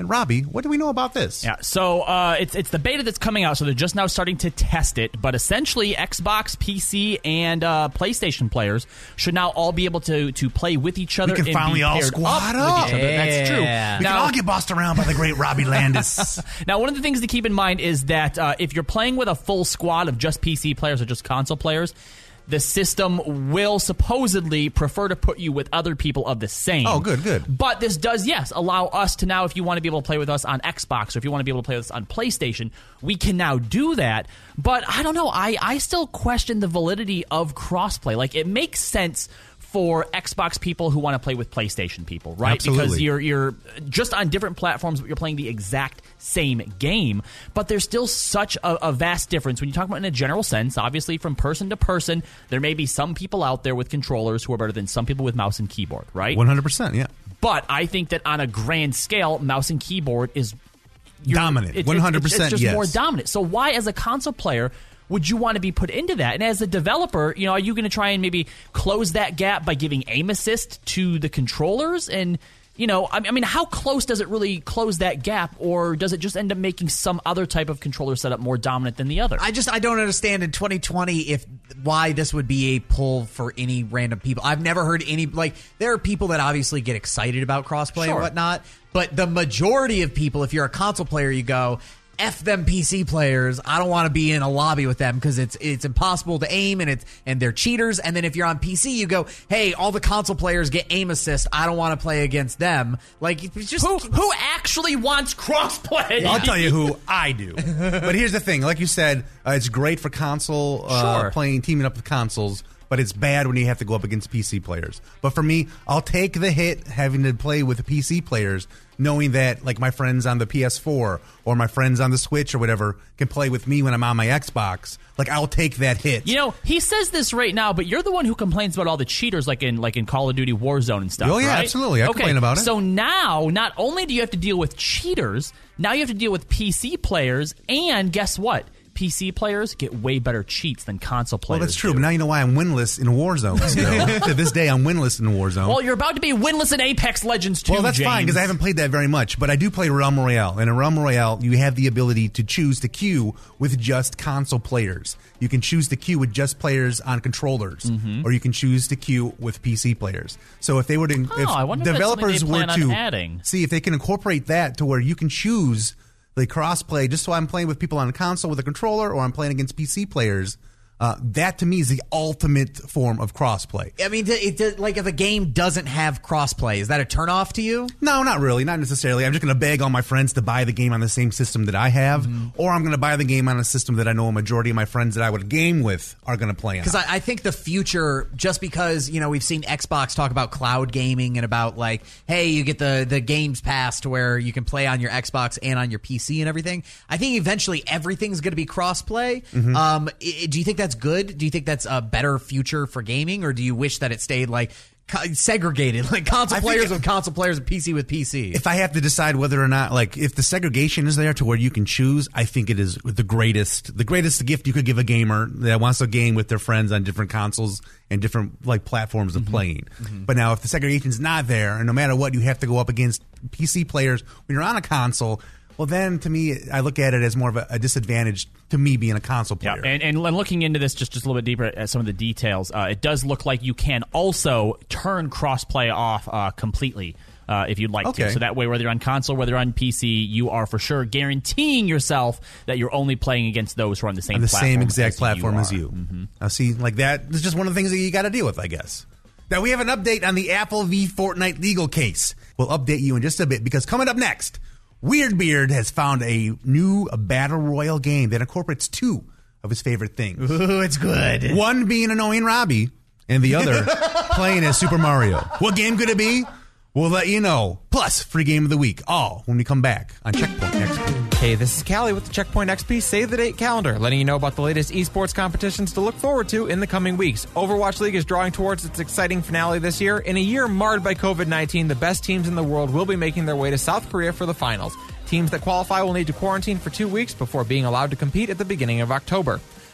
And Robbie, what do we know about this? Yeah, so uh, it's it's the beta that's coming out, so they're just now starting to test it. But essentially, Xbox, P C, and uh, PlayStation players should now all be able to to play with each other. We can and finally be all paired squad up, up. with each other. That's true. We now, can all get bossed around by the great Robbie Landis. Now, one of the things to keep in mind is that uh, if you're playing with a full squad of just P C players or just console players, the system will supposedly prefer to put you with other people of the same. Oh, good, good. But this does, yes, allow us to now, if you want to be able to play with us on Xbox or if you want to be able to play with us on PlayStation, we can now do that. But I don't know. I, I still question the validity of crossplay. Like, it makes sense for Xbox people who want to play with PlayStation people, right? Absolutely. Because you're you're just on different platforms, but you're playing the exact same game. But there's still such a, a vast difference when you talk about it in a general sense. Obviously, from person to person, there may be some people out there with controllers who are better than some people with mouse and keyboard, right? one hundred percent, yeah. But I think that on a grand scale, mouse and keyboard is dominant. It, one hundred percent, it's, it's just yes. more dominant. So why, as a console player, would you want to be put into that? And as a developer, you know, are you going to try and maybe close that gap by giving aim assist to the controllers? And, you know, I mean, how close does it really close that gap, or does it just end up making some other type of controller setup more dominant than the other? I just I don't understand in twenty twenty if why this would be a pull for any random people. I've never heard any, like, there are people that obviously get excited about crossplay Sure. and whatnot, but the majority of people, if you're a console player, you go, F them P C players. I don't want to be in a lobby with them because it's it's impossible to aim and it's and they're cheaters. And then if you're on P C, you go, hey, all the console players get aim assist. I don't want to play against them. Like, it's just who who actually wants crossplay? I'll tell you who I do. But here's the thing: like you said, uh, it's great for console uh, Sure. playing, teaming up with consoles. But it's bad when you have to go up against P C players. But for me, I'll take the hit having to play with the P C players, knowing that, like, my friends on the P S four or my friends on the Switch or whatever can play with me when I'm on my Xbox. Like, I'll take that hit. You know, he says this right now, but you're the one who complains about all the cheaters, like in like in Call of Duty Warzone and stuff. Oh, yeah, right? absolutely. I okay, complain about it. So now, not only do you have to deal with cheaters, now you have to deal with P C players, and guess what? P C players get way better cheats than console players. Well, that's true, do. but now you know why I'm winless in Warzone. Still. To this day, I'm winless in Warzone. Well, you're about to be winless in Apex Legends too, Well, that's James. fine, because I haven't played that very much. But I do play Realm Royale. And in Realm Royale, you have the ability to choose to queue with just console players. You can choose to queue with just players on controllers, Mhm. or you can choose to queue with P C players. So if they were to, Oh, if I wonder if that's developers something they were plan to on adding. see if they can incorporate that to where you can choose the crossplay, just so I'm playing with people on a console with a controller, or I'm playing against P C players. Uh, that to me is the ultimate form of crossplay. I mean, it, it, like if a game doesn't have crossplay, is that a turnoff to you? No, not really, not necessarily. I'm just going to beg all my friends to buy the game on the same system that I have, Mm-hmm. or I'm going to buy the game on a system that I know a majority of my friends that I would game with are going to play on. Because I, I think the future, just because, you know, we've seen Xbox talk about cloud gaming and about, like, hey, you get the, the games pass to where you can play on your Xbox and on your P C and everything. I think eventually everything's going to be crossplay. Mhm. Um, i- do you think that's good? Do you think that's a better future for gaming, or do you wish that it stayed, like, co- segregated, like console I think players it- with console players and P C with P C? If I have to decide whether or not, like, if the segregation is there to where you can choose, I think it is the greatest, the greatest gift you could give a gamer that wants to game with their friends on different consoles and different, like, platforms of playing. But now, if the segregation's not there, and no matter what, you have to go up against P C players when you're on a console, well, then to me, I look at it as more of a, a disadvantage to me being a console player. Yeah, and, and looking into this just, just a little bit deeper at some of the details, uh, it does look like you can also turn crossplay off uh, completely uh, if you'd like Okay. to. So that way, whether you're on console, whether you're on P C, you are for sure guaranteeing yourself that you're only playing against those who are on the same on the platform same exact as platform you as are. you. Mhm. Now, see, like that is just one of the things that you got to deal with, I guess. Now, we have an update on the Apple v. Fortnite legal case. We'll update you in just a bit, because coming up next, Weirdbeard has found a new battle royale game that incorporates two of his favorite things. Ooh, it's good. One being annoying Robbie, and the other playing as Super Mario. What game could it be? We'll let you know. Plus, free game of the week, all when we come back on Checkpoint X P. Hey, this is Callie with the Checkpoint X P Save the Date calendar, letting you know about the latest esports competitions to look forward to in the coming weeks. Overwatch League is drawing towards its exciting finale this year. In a year marred by covid nineteen, the best teams in the world will be making their way to South Korea for the finals. Teams that qualify will need to quarantine for two weeks before being allowed to compete at the beginning of October.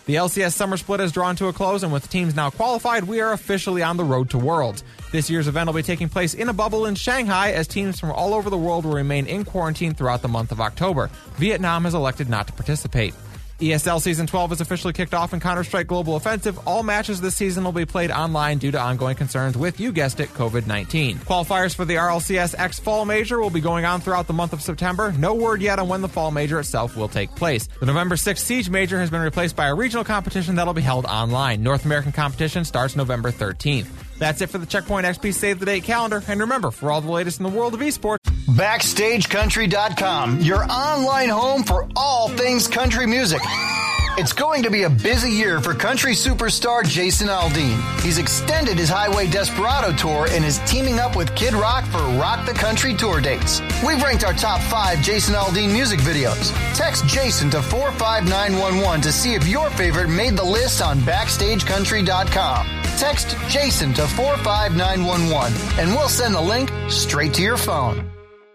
The L C S Summer Split has drawn to a close, and with teams now qualified, we are officially on the road to Worlds. This year's event will be taking place in a bubble in Shanghai, as teams from all over the world will remain in quarantine throughout the month of October. Vietnam has elected not to participate. E S L Season twelve has officially kicked off in Counter-Strike Global Offensive. All matches this season will be played online due to ongoing concerns with, you guessed it, covid nineteen. Qualifiers for the R L C S X Fall Major will be going on throughout the month of September. No word yet on when the Fall Major itself will take place. The November sixth Siege Major has been replaced by a regional competition that'll be held online. North American competition starts November thirteenth. That's it for the Checkpoint X P Save the Date calendar. And remember, for all the latest in the world of esports, Backstage Country dot com, your online home for all things country music. It's going to be a busy year for country superstar Jason Aldean. He's extended his Highway Desperado tour and is teaming up with Kid Rock for Rock the Country tour dates. We've ranked our top five Jason Aldean music videos. Text Jason to four five nine one one to see if your favorite made the list on Backstage Country dot com. Text Jason to four five nine one one and we'll send the link straight to your phone.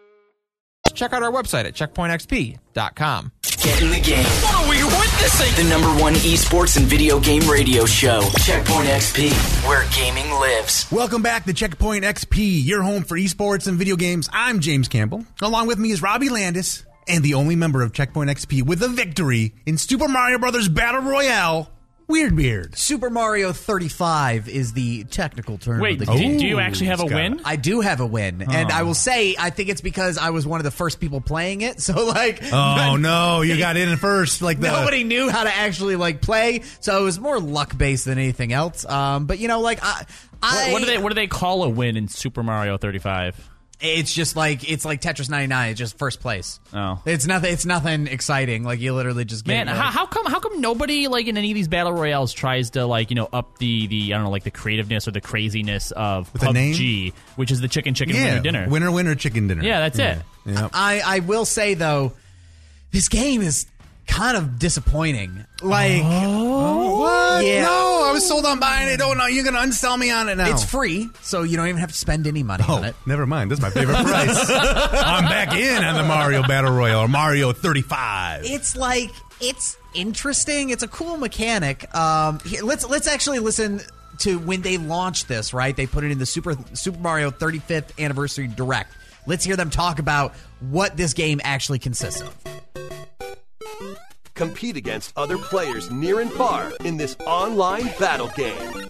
check out our website at checkpoint x p dot com. Get in the game. What are we witnessing? The number one esports and video game radio show, Checkpoint X P, where gaming lives. Welcome back to Checkpoint X P, your home for esports and video games. I'm James Campbell. Along with me is Robbie Landis, and the only member of Checkpoint X P with a victory in Super Mario Brothers Battle Royale, Weird Beard. Super Mario thirty-five is the technical term Wait, of the game. do, do you actually have a win? I do have a win. Oh. And I will say, I think it's because I was one of the first people playing it. So, like... Oh, no, you got in first. Like the... Nobody knew how to actually, like, play. So it was more luck-based than anything else. Um, but, you know, like, I... I What, what do they What do they call a win in Super Mario thirty-five? It's just like it's like Tetris ninety-nine. It's just first place. Oh, it's nothing. It's nothing exciting. Like you literally just get. Man, like, how, how come? How come nobody like in any of these battle royales tries to like you know up the the I don't know like the creativeness or the craziness of With P U a B name? G, which is the chicken chicken yeah, winner dinner. Winner, winner, chicken dinner. Yeah, that's yeah. it. Yep. I I will say though, this game is kind of disappointing. Like, oh, what? Yeah. No, I was sold on buying it. Oh no, you're gonna unsell me on it now. It's free, so you don't even have to spend any money oh, on it. Never mind. That's my favorite price. I'm back in on the Mario Battle Royale, or Mario thirty-five. It's like it's interesting. It's a cool mechanic. Um, here, let's let's actually listen to when they launched this. Right, they put it in the Super Super Mario thirty-fifth Anniversary Direct. Let's hear them talk about what this game actually consists of. Compete against other players near and far in this online battle game.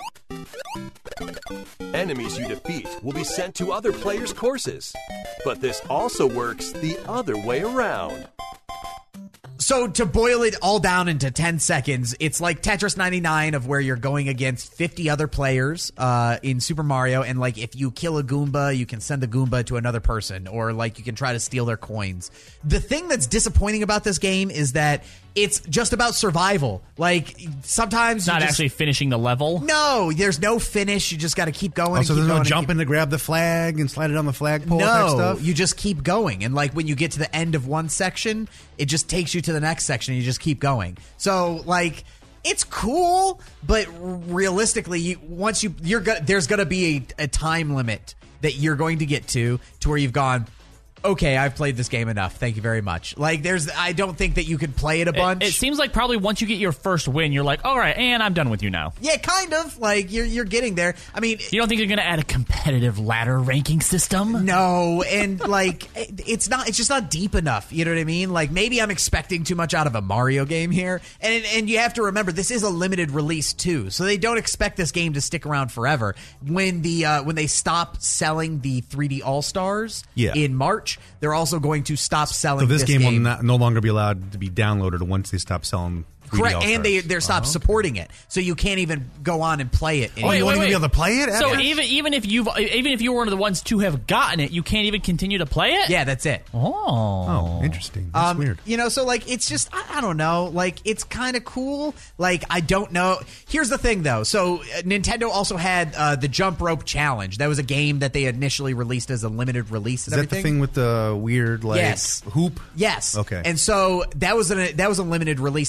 Enemies you defeat will be sent to other players' courses, but this also works the other way around. So to boil it all down into ten seconds, it's like Tetris ninety-nine of where you're going against fifty other players uh, in Super Mario, and like if you kill a Goomba, you can send the Goomba to another person, or like you can try to steal their coins. The thing that's disappointing about this game is that it's just about survival. Like sometimes It's you not just, actually finishing the level. No, there's no finish. You just got to keep going. Oh, and so keep there's going no and jumping keep- to grab the flag and slide it on the flagpole type No, stuff? you just keep going. And like when you get to the end of one section, it just takes you to the next section and you just keep going. So like it's cool, but realistically, you, once you you're go- there's going to be a, a time limit that you're going to get to to where you've gone, okay, I've played this game enough. Thank you very much. Like, there's, I don't think that you could play it a bunch. It, it seems like probably once you get your first win, you're like, all right, and I'm done with you now. Yeah, kind of. Like, you're you're getting there. I mean, You don't think you're going to add a competitive ladder ranking system? no, and like, it- it's not. It's just not deep enough. You know what I mean? Like, maybe I'm expecting too much out of a Mario game here, and and you have to remember this is a limited release too, so they don't expect this game to stick around forever. When the uh, when they stop selling the three D All Stars Yeah. in March, they're also going to stop selling. So this, this game, will not, no longer be allowed to be downloaded once they stop selling three D Correct, All-Stars. and they they're stopped Oh. supporting it, so you can't even go on and play it. Oh, anymore. you won't even be able to play it? So Evan? even even if you've even if you were one of the ones to have gotten it, you can't even continue to play it? Yeah, that's it. Oh. Oh, interesting. That's Um, weird. You know, so like it's just I, I don't know, like it's kind of cool. Like I don't know. Here's the thing though. So uh, Nintendo also had uh, the Jump Rope Challenge. That was a game that they initially released as a limited release and Is that everything. the thing with the weird, like, Yes. hoop? Yes. Okay. And so that was an that was a limited release to begin with,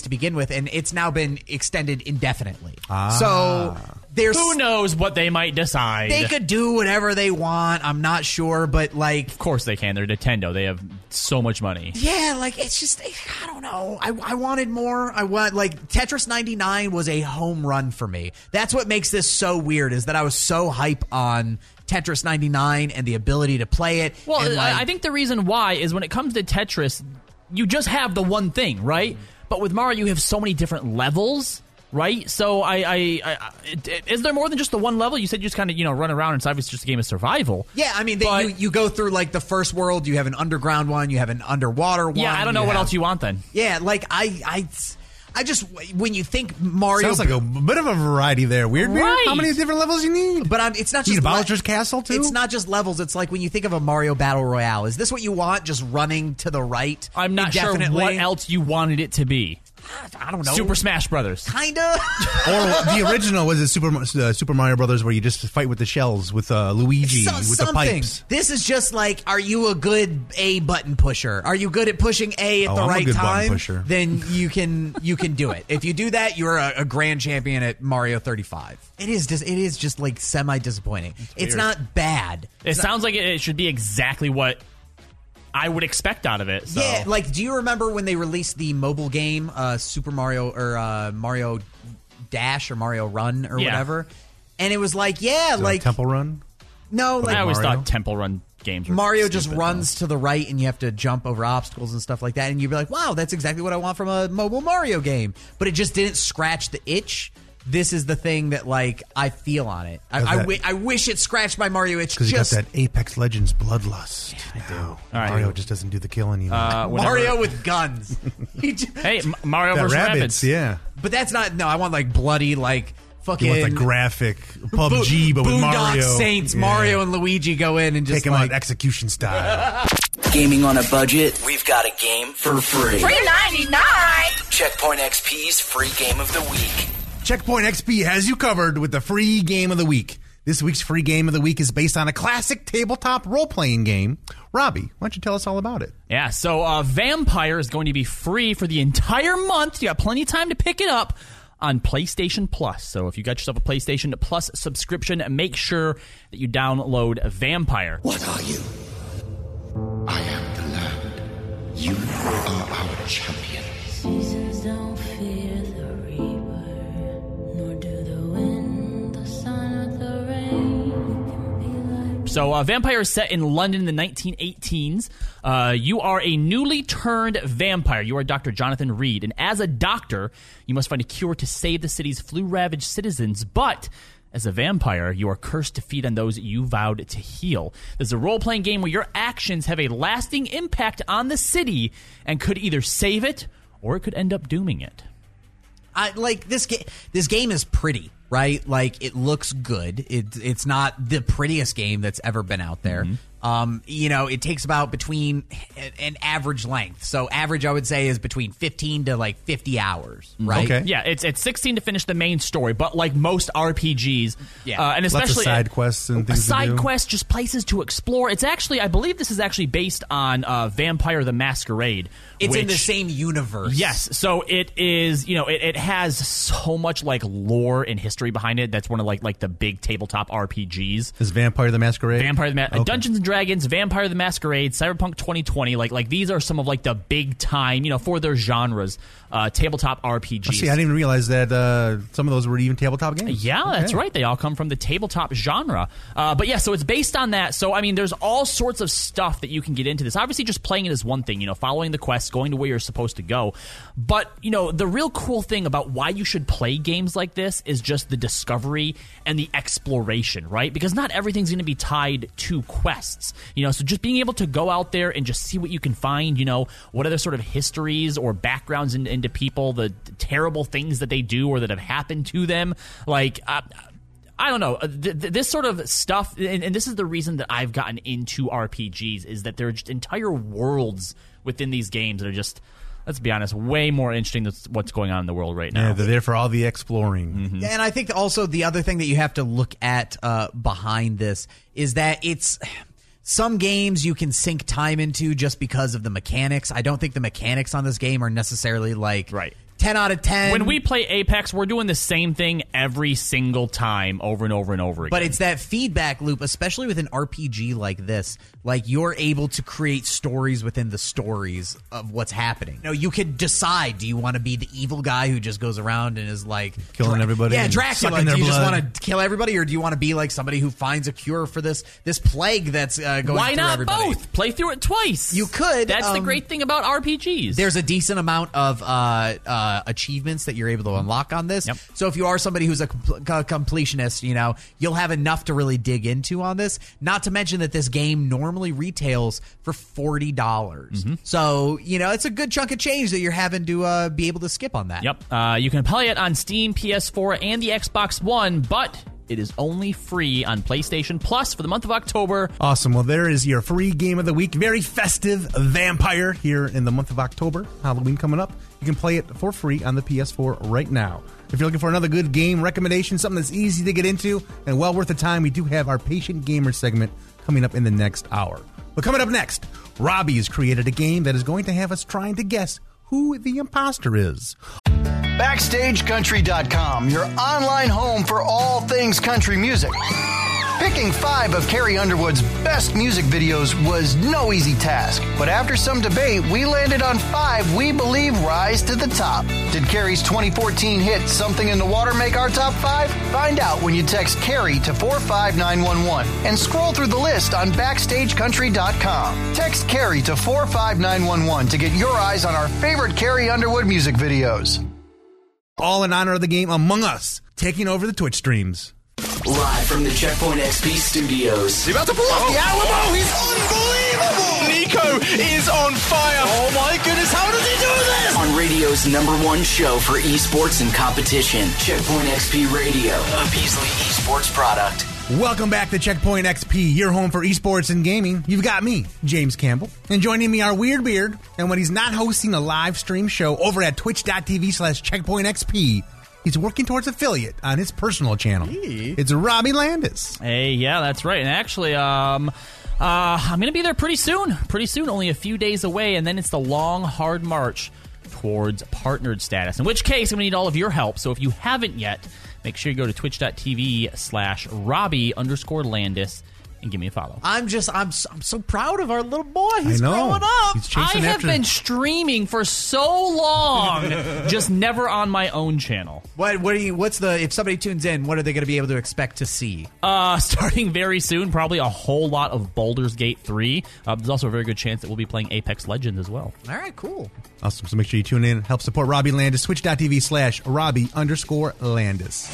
with, and it's now been extended indefinitely. Ah. So there's Who knows what they might decide? they could do whatever they want. I'm not sure, but like, Of course they can. They're Nintendo. They have so much money. yeah, like it's just I don't know. I, I wanted more. I want like Tetris ninety-nine was a home run for me. That's what makes this so weird is that I was so hype on Tetris ninety-nine and the ability to play it. Well, and, like, I I think the reason why is when it comes to Tetris, you just have the one thing, right? But with Mario, you have so many different levels, right? So, I, I, I is there more than just the one level? You said you just kind of, you know, run around. It's obviously just a game of survival. yeah, I mean, they, But- you, you go through like the first world. You have an underground one. You have an underwater one. Yeah, I don't know you what have- else you want then. Yeah, like I, I, I just when you think Mario, Sounds like a bit of a variety there. Weird, weird. Right. How many different levels you need? But um, it's not You just need le- Bowser's Castle, too? It's not just levels. It's like when you think of a Mario Battle Royale. Is this what you want? Just running to the right? I'm not sure indefinitely? what else you wanted it to be. I don't know. Super Smash Brothers. Kinda. Or the original was it Super uh, Super Mario Brothers, where you just fight with the shells with uh, Luigi So- with something. the pipes. This is just like, are you a good A button pusher? Are you good at pushing A at Oh, the I'm a right good button time? pusher. Then you can you can do it. If you do that, you're a, a grand champion at Mario thirty-five. It is just it is just like semi disappointing. It's weird. not bad. It sounds like it, it should be exactly what I would expect out of it. So. Yeah, like, do you remember when they released the mobile game, uh, Super Mario or uh, Mario Dash or Mario Run or Yeah. whatever? And it was like, yeah, So like Temple Run. no, like I always Mario? thought Temple Run games were Mario stupid, just though. runs to the right and you have to jump over obstacles and stuff like that, and you'd be like, wow, that's exactly what I want from a mobile Mario game. But it just didn't scratch the itch. This is the thing that like I feel on it. I, How's I, that? wi- I wish it scratched my Mario itch. Because you got Just that Apex Legends bloodlust. Yeah, I do. right. Mario just doesn't do the killing anymore. Uh, whenever- Mario with guns. He just- Hey, M- Mario that versus rabbits, Rabbids. yeah. But that's not. No, I want like bloody, like fucking. You want the graphic P U B G, but with Boondock Mario. Saints, Yeah. Mario and Luigi go in and just Take him like out execution style. Gaming on a budget? We've got a game for free. Free ninety-nine. Checkpoint X P's free game of the week. Checkpoint X P has you covered with the free game of the week. This week's free game of the week is based on a classic tabletop role-playing game. Robbie, why don't you tell us all about it? Yeah, so uh, Vampire is going to be free for the entire month. You got plenty of time to pick it up on PlayStation Plus. So if you got yourself a PlayStation Plus subscription, make sure that you download Vampire. What are you? I am the land. You are our champion. Seasons don't fear the reaper, nor do the wind, the sun, or the rain. Can be like So uh, Vampire is set in London in the nineteen eighteens. Uh, you are a newly turned vampire. You are Doctor Jonathan Reed. And as a doctor, you must find a cure to save the city's flu-ravaged citizens. But as a vampire, you are cursed to feed on those you vowed to heal. This is a role-playing game where your actions have a lasting impact on the city and could either save it or it could end up dooming it. I like this game. This game is pretty, right? Like it looks good. It, it's not the prettiest game that's ever been out there. Mm-hmm. Um, you know, it takes about between an average length. So average, I would say, is between fifteen to like fifty hours, right? Okay. Yeah, it's it's sixteen to finish the main story, but like most R P Gs, Yeah. uh, and Lots of especially side quests and things to side do. quests, just places to explore. It's actually, I believe, this is actually based on uh, Vampire the Masquerade. It's in the which- same universe. Yes, so it is. You know, it, it has so much like lore and history behind it. That's one of like like the big tabletop R P Gs. Is Vampire the Masquerade? Vampire the Ma- Okay. Dungeons and Dragons, Vampire the Masquerade, Cyberpunk twenty twenty. Like like these are some of like the big time, you know, for their genres, uh, tabletop R P Gs. Oh, see, I didn't even realize that uh, some of those were even tabletop games. Yeah, that's Okay. right. They all come from the tabletop genre. Uh, but yeah, so it's based on that. So, I mean, there's all sorts of stuff that you can get into this. Obviously, just playing it is one thing, you know, following the quests, going to where you're supposed to go. But, you know, the real cool thing about why you should play games like this is just the discovery and the exploration, right? Because not everything's going to be tied to quests, you know, so just being able to go out there and just see what you can find, you know, what other sort of histories or backgrounds in, into people, the terrible things that they do or that have happened to them. Like, uh, I don't know. Uh, th- th- this sort of stuff, and, and this is the reason that I've gotten into R P Gs, is that there are just entire worlds within these games that are just, let's be honest, way more interesting than what's going on in the world right now. Yeah, they're there for all the exploring. Mm-hmm. And I think also the other thing that you have to look at uh, behind this is that it's some games you can sink time into just because of the mechanics. I don't think the mechanics on this game are necessarily like Right. ten out of ten. When we play Apex, we're doing the same thing every single time over and over and over again. But it's that feedback loop, especially with an R P G like this. Like, you're able to create stories within the stories of what's happening. No, you can decide, do you want to be the evil guy who just goes around and is like... Killing Dra- everybody Yeah, and Dracula. sucking Do their you just blood. want to kill everybody, or do you want to be like somebody who finds a cure for this this plague that's uh, going Why through not everybody? both? Play through it twice. You could. That's the um, great thing about R P Gs. There's a decent amount of uh, uh, achievements that you're able to unlock on this. Yep. So if you are somebody who's a compl- co- completionist, you know, you'll have enough to really dig into on this. Not to mention that this game normally retails for forty dollars. Mm-hmm. So, you know, it's a good chunk of change that you're having to uh, be able to skip on that. Yep. Uh, you can play it on Steam, P S four, and the Xbox One, but it is only free on PlayStation Plus for the month of October. Awesome. Well, there is your free game of the week. Very festive Vampire here in the month of October. Halloween coming up. You can play it for free on the P S four right now. If you're looking for another good game recommendation, something that's easy to get into and well worth the time, we do have our Patient Gamer segment coming up in the next hour. But coming up next, Robbie has created a game that is going to have us trying to guess who the imposter is. Backstage Country dot com, your online home for all things country music. Picking five of Carrie Underwood's best music videos was no easy task, but after some debate, we landed on five we believe rise to the top. Did Carrie's twenty fourteen hit Something in the Water make our top five? Find out when you text Carrie to four five nine one one and scroll through the list on Backstage Country dot com. Text Carrie to four five nine one one to get your eyes on our favorite Carrie Underwood music videos. All in honor of the game Among Us, taking over the Twitch streams. Live from the Checkpoint X P studios. He's about to pull off the Alamo. He's unbelievable. Nico is on fire. Oh my goodness, how does he do this? On radio's number one show for esports and competition, Checkpoint X P Radio, a Beasley esports product. Welcome back to Checkpoint X P, your home for esports and gaming. You've got me, James Campbell, and joining me, our Weird Beard. And when he's not hosting a live stream show over at twitch.tv slash checkpointxp, he's working towards affiliate on his personal channel. Hey. It's Robbie Landis. Hey, yeah, that's right. And actually, um, uh, I'm going to be there pretty soon. Pretty soon, only a few days away, and then it's the long, hard march towards partnered status. In which case, I'm going to need all of your help. So if you haven't yet, make sure you go to twitch.tv slash Robbie underscore Landis and give me a follow. I'm just, I'm so, I'm so proud of our little boy. He's I know. growing up. He's I chasing have after- been streaming for so long, just never on my own channel. What, what do you, what's the, if somebody tunes in, what are they going to be able to expect to see? Uh, starting very soon, probably a whole lot of Baldur's Gate three. Uh, there's also a very good chance that we'll be playing Apex Legends as well. All right, cool. Awesome. So make sure you tune in. Help support Robbie Landis. Twitch.tv slash Robbie underscore Landis.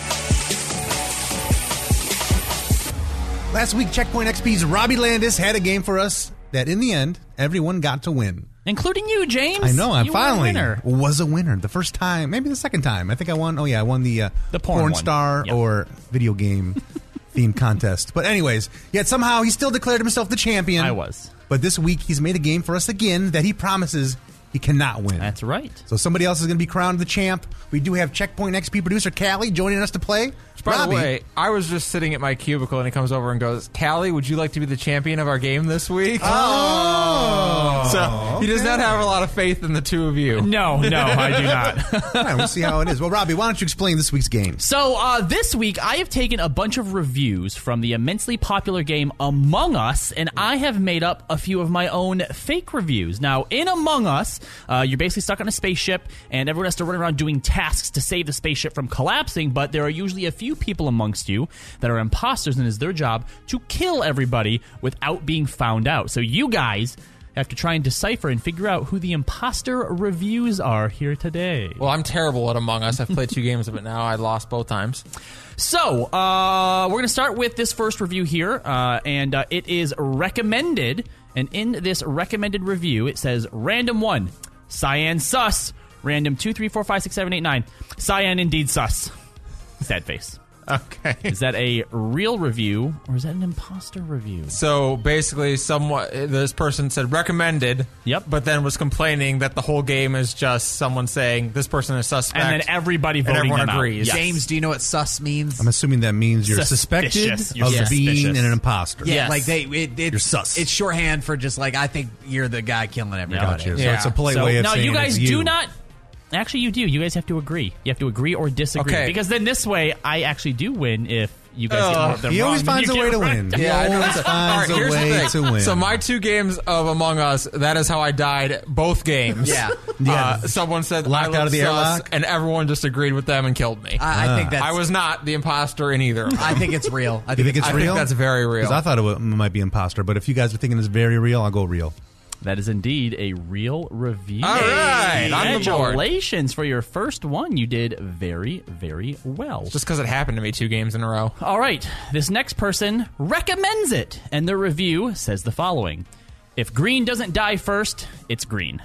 Last week, Checkpoint X P's Robbie Landis had a game for us that, in the end, everyone got to win. Including you, James. I know. I You were a finally winner. was a winner. The first time, maybe the second time. I think I won. Oh, yeah. I won the, uh, The porn one. star Yep. or video game themed contest. But anyways, yet somehow he still declared himself the champion. I was. But this week, he's made a game for us again that he promises he cannot win. That's right. So somebody else is going to be crowned the champ. We do have Checkpoint X P producer Callie joining us to play. By Robbie, the way, I was just sitting at my cubicle and he comes over and goes, Callie, would you like to be the champion of our game this week? Oh. So he does not have a lot of faith in the two of you. No, no, I do not. All right, we'll see how it is. Well, Robbie, why don't you explain this week's game? So uh, this week, I have taken a bunch of reviews from the immensely popular game Among Us, and I have made up a few of my own fake reviews. Now, in Among Us, uh, you're basically stuck on a spaceship, and everyone has to run around doing tasks to save the spaceship from collapsing, but there are usually a few people amongst you that are imposters, and it's their job to kill everybody without being found out. So you guys have to try and decipher and figure out who the imposter reviews are here today. Well, I'm terrible at Among Us. I've played two games of it now. I lost both times. So, uh, we're going to start with this first review here, uh, and uh, it is recommended, and in this recommended review, it says, Random one, Cyan sus. Random two, three, four, five, six, seven, eight, nine. Cyan indeed sus. Sad face. Okay. Is that a real review, or is that an imposter review? So basically, someone this person said recommended. Yep. But then was complaining that the whole game is just someone saying this person is suspect, And then everybody and voting everyone them out. agrees. Yes. James, do you know what sus means? I'm assuming that means you're Suspicious. suspected You're of suspicious. being an imposter. Yeah, Yes. like they, it, it, You're sus. It's shorthand for just like, I think you're the guy killing everybody. Gotcha. So Yeah. it's a polite So, way of now, saying you guys it's you. do not Actually, you do. You guys have to agree. You have to agree or disagree. Okay. Because then this way, I actually do win if you guys Uh, get more of them he wrong always than finds you a way get to right. win. Yeah, He I know. always All finds right, a here's the way thing. to win. So my two games of Among Us, that is how I died both games. Yeah. Yeah. Uh, someone said Locked I look out of the sus, airlock? and everyone just agreed with them and killed me. I, I think that's. I was not the imposter in either. I think it's real. I You think, think it's I real? think that's very real. Because I thought it wa- might be imposter, but if you guys are thinking it's very real, I'll go real. That is indeed a real review. All right, on the board. Congratulations for your first one. You did very, very well. Just because it happened to me two games in a row. All right, this next person recommends it, and the review says the following. If green doesn't die first, it's green.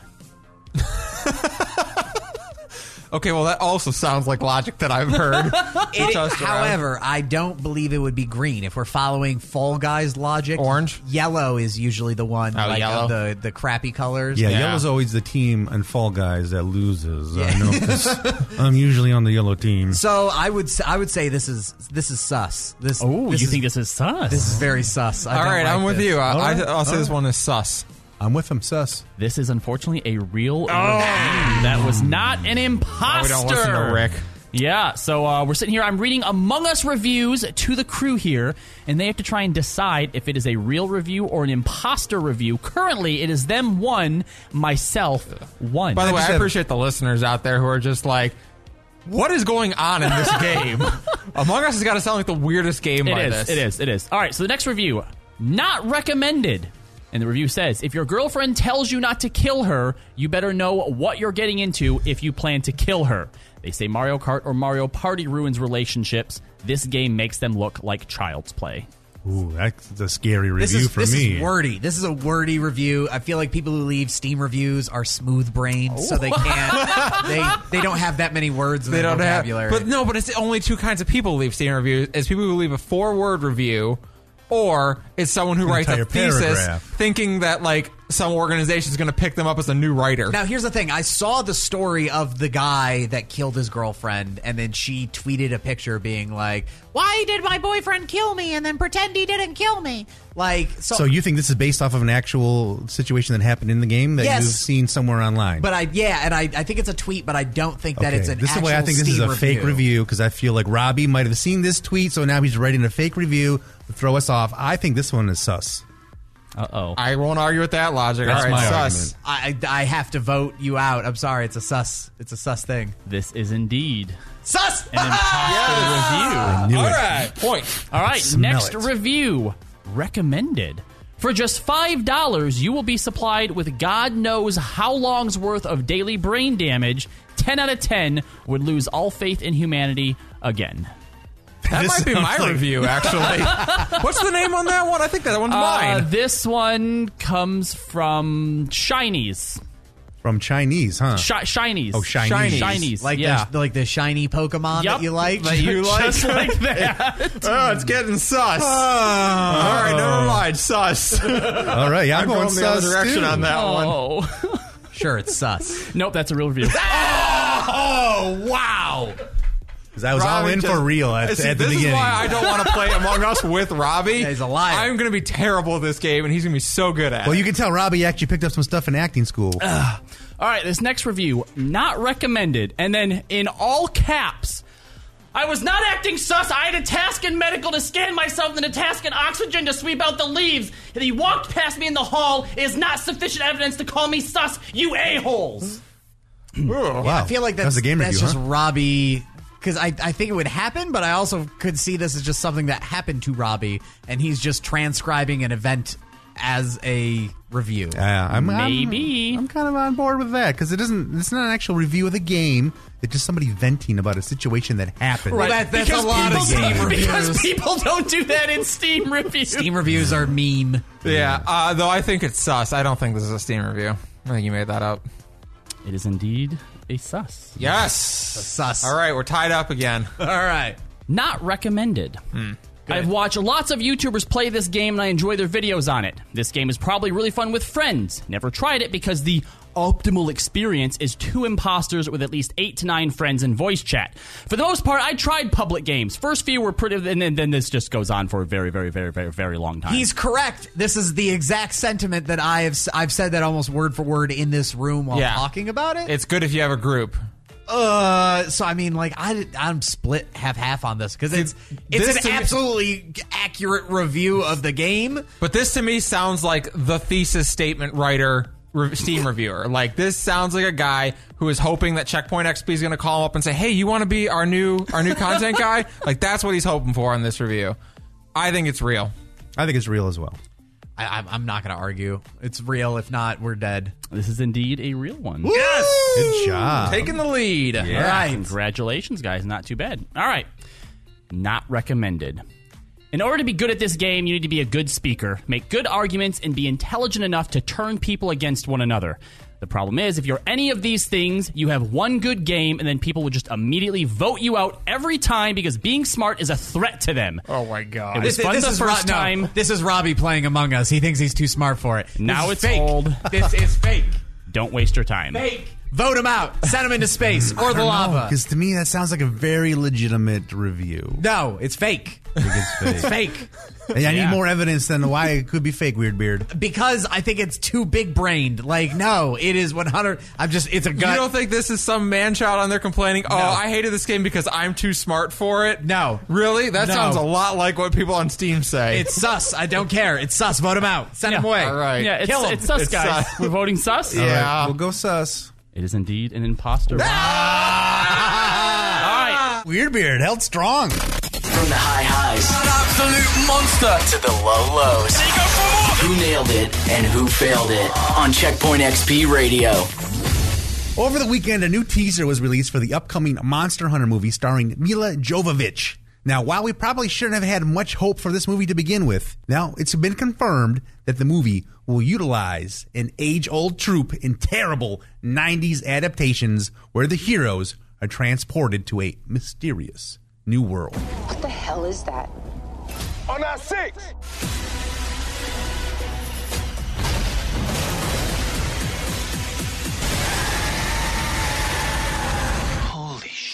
Okay, well, that also sounds like logic that I've heard. It, Tossed around. however, I don't believe it would be green if we're following Fall Guys logic. Orange? Yellow is usually the one. Oh, like yellow. of the the crappy colors. Yeah, Yeah. yellow's always the team and Fall Guys that loses. I know 'cause I'm usually on the yellow team. So I would s- I would say this is this is sus. This. Oh, this you is, think this is sus? this is very sus. I All don't right, like I'm with this. you. I, All right, I, I'll say all this right. one is sus. I'm with him, sus. This is unfortunately a real Oh. review. That was not an imposter. we don't listen to Rick. Yeah, so uh, we're sitting here. I'm reading Among Us reviews to the crew here, and they have to try and decide if it is a real review or an imposter review. Currently, it is them one, myself one. By the way, just I have- appreciate the listeners out there who are just like, what is going on in this game? Among Us has got to sound like the weirdest game It by is. this. It is. It is. All right. So the next review, not recommended. And the review says, if your girlfriend tells you not to kill her, you better know what you're getting into if you plan to kill her. They say Mario Kart or Mario Party ruins relationships. This game makes them look like child's play. Ooh, that's a scary This review is for this me. is wordy. This is a wordy review. I feel like people who leave Steam reviews are smooth brained, so they can't. they they don't have that many words in They their don't have, vocabulary. but no, but it's only two kinds of people who leave Steam reviews. It's people who leave a four-word review, or it's someone who An writes a entire thesis paragraph. thinking that like some organization is going to pick them up as a new writer. Now, here's the thing. I saw the story of the guy that killed his girlfriend, and then she tweeted a picture being like, why did my boyfriend kill me and then pretend he didn't kill me? Like, so, So you think this is based off of an actual situation that happened in the game that Yes. you've seen somewhere online? but I, yeah, and I, I think it's a tweet, but I don't think that Okay, it's an this is why I actual think this is Steam a fake review because I feel like Robbie might have seen this tweet, so now he's writing a fake review to throw us off. I think this one is sus. Uh-oh. I won't argue with that logic. That's All right, my sus. argument. I, I have to vote you out. I'm sorry. It's a sus. It's a sus thing. This is indeed Sus! an imposter review. Knew All it. right, point. All right, Smell next it. review. Recommended. For just five dollars, you will be supplied with God knows how long's worth of daily brain damage. ten out of ten would lose all faith in humanity again. That This might be sounds my like- review, actually. What's the name on that one? I think that one's Uh, mine. this one comes from Shinies. From Chinese, huh? Shi Shinies. Oh, Shinies. Shinies. Like yeah. the, like the shiny Pokemon Yup. that you like? That you like? Just like that. Oh, it's getting sus. All right, never mind. Sus. All right, yeah, I'm, I'm going going the other sus direction too. on that one. Oh. Sure, it's sus. Nope, that's a real review. Oh, wow. 'Cause I was all Robbie in just- for real at, See, at the this beginning. is why I don't want to play Among Us with Robbie. Yeah, he's a liar. I'm going to be terrible at this game, and he's going to be so good at well, it. you can tell Robbie actually picked up some stuff in acting school. All right, this next review, not recommended. And then in all caps, I was not acting sus. I had a task in medical to scan myself and a task in oxygen to sweep out the leaves. And he walked past me in the hall. It is not sufficient evidence to call me sus, you a-holes. Wow, I feel like that that's, was a game that's review, just huh? Robbie. Because I, I think it would happen, but I also could see this as just something that happened to Robbie, and he's just transcribing an event as a review. Yeah, I'm, Maybe. I'm, I'm kind of on board with that because it isn't. It's not an actual review of the game. It's just somebody venting about a situation that happened. Well, that, that's Because a lot of people Steam don't- reviews. Because people don't do that in Steam reviews. Steam reviews are mean. yeah, uh, though I think it's sus. I don't think this is a Steam review. I think you made that up. It is indeed a sus. Yes. Sus. All right, we're tied up again. All right. Not recommended. I've watched lots of YouTubers play this game and I enjoy their videos on it. This game is probably really fun with friends. Never tried it because the optimal experience is two imposters with at least eight to nine friends in voice chat. For the most part, I tried public games. First few were pretty, and then, then this just goes on for a very, very, very, very, very long time. He's correct. This is the exact sentiment that I have. I've said that almost word for word in this room while Yeah. talking about it. It's good if you have a group. Uh, so I mean, like I I'm split half half on this because it's it's This an to me- absolutely accurate review of the game. But this to me sounds like the thesis statement writer, re- Steam reviewer. Like this sounds like a guy who is hoping that Checkpoint X P is going to call him up and say, "Hey, you want to be our new our new content guy?" Like that's what he's hoping for in this review. I think it's real. I think it's real as well. I, I'm, I'm not going to argue. It's real. If not, we're dead. This is indeed a real one. Yes! Good job. Taking the lead. Yeah. All right. Congratulations, guys. Not too bad. All right. Not recommended. In order to be good at this game, you need to be a good speaker, make good arguments, and be intelligent enough to turn people against one another. The problem is, if you're any of these things, you have one good game, and then people will just immediately vote you out every time because being smart is a threat to them. Oh my god. It was fun the is first Ro- no, time. this is Robbie playing Among Us. He thinks he's too smart for it. Now This it's is fake. old. This is fake. Don't waste your time. Fake. Vote him out. Send him into space or the lava. Because to me, that sounds like a very legitimate review. No, it's fake. I think it's fake. It's fake. And I need Yeah. more evidence than why it could be fake, Weird Beard. Because I think it's too big brained. Like, no, it is one hundred. I'm just, it's a You gut. don't think this is some man child on there complaining, oh, No. I hated this game because I'm too smart for it? No. Really? That No. sounds a lot like what people on Steam say. It's sus. I don't care. It's sus. Vote him out. Send him Yeah. away. All right. Yeah, it's, Kill 'em. it's sus, It's guys. sus. We're voting sus? Yeah. All right, we'll go sus. It is indeed an imposter. All right. Weird Beard held strong. From the high highs, an absolute monster, to the low lows. They go for more. Who nailed it and who failed it on Checkpoint X P Radio. Over the weekend, a new teaser was released for the upcoming Monster Hunter movie starring Mila Jovovich. Now, while we probably shouldn't have had much hope for this movie to begin with, now it's been confirmed that the movie will utilize an age-old trope in terrible nineties adaptations where the heroes are transported to a mysterious new world. What the hell is that? On our six. Holy shit.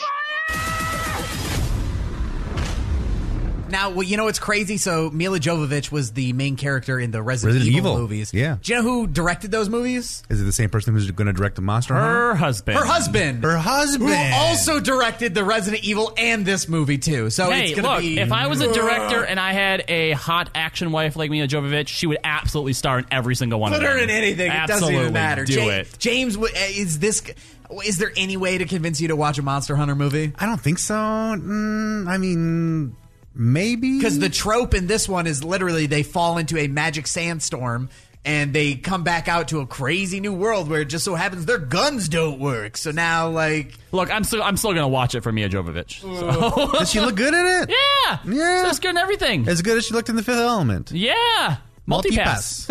Now, well, you know what's crazy? So Mila Jovovich was the main character in the Resident, Resident Evil, Evil. movies. Yeah. Do you know who directed those movies? Is it the same person who's going to direct the Monster Hunter? Her husband. Her husband. Her husband. Who also directed the Resident Evil and this movie, too. So Hey, it's going to look, be... if I was a director and I had a hot action wife like Mila Jovovich, she would absolutely star in every single one Put of them. her in anything. It doesn't Absolutely even matter. Do Ja- it. James, w- is this... Is there any way to convince you to watch a Monster Hunter movie? I don't think so. Mm, I mean, maybe. Because the trope in this one is literally they fall into a magic sandstorm and they come back out to a crazy new world where it just so happens their guns don't work. So now, like... Look, I'm still I'm still gonna watch it for Mila Jovovich. So. Does she look good in it? Yeah, Yeah. so it's good in everything. As good as she looked in The Fifth Element. Yeah, multipass.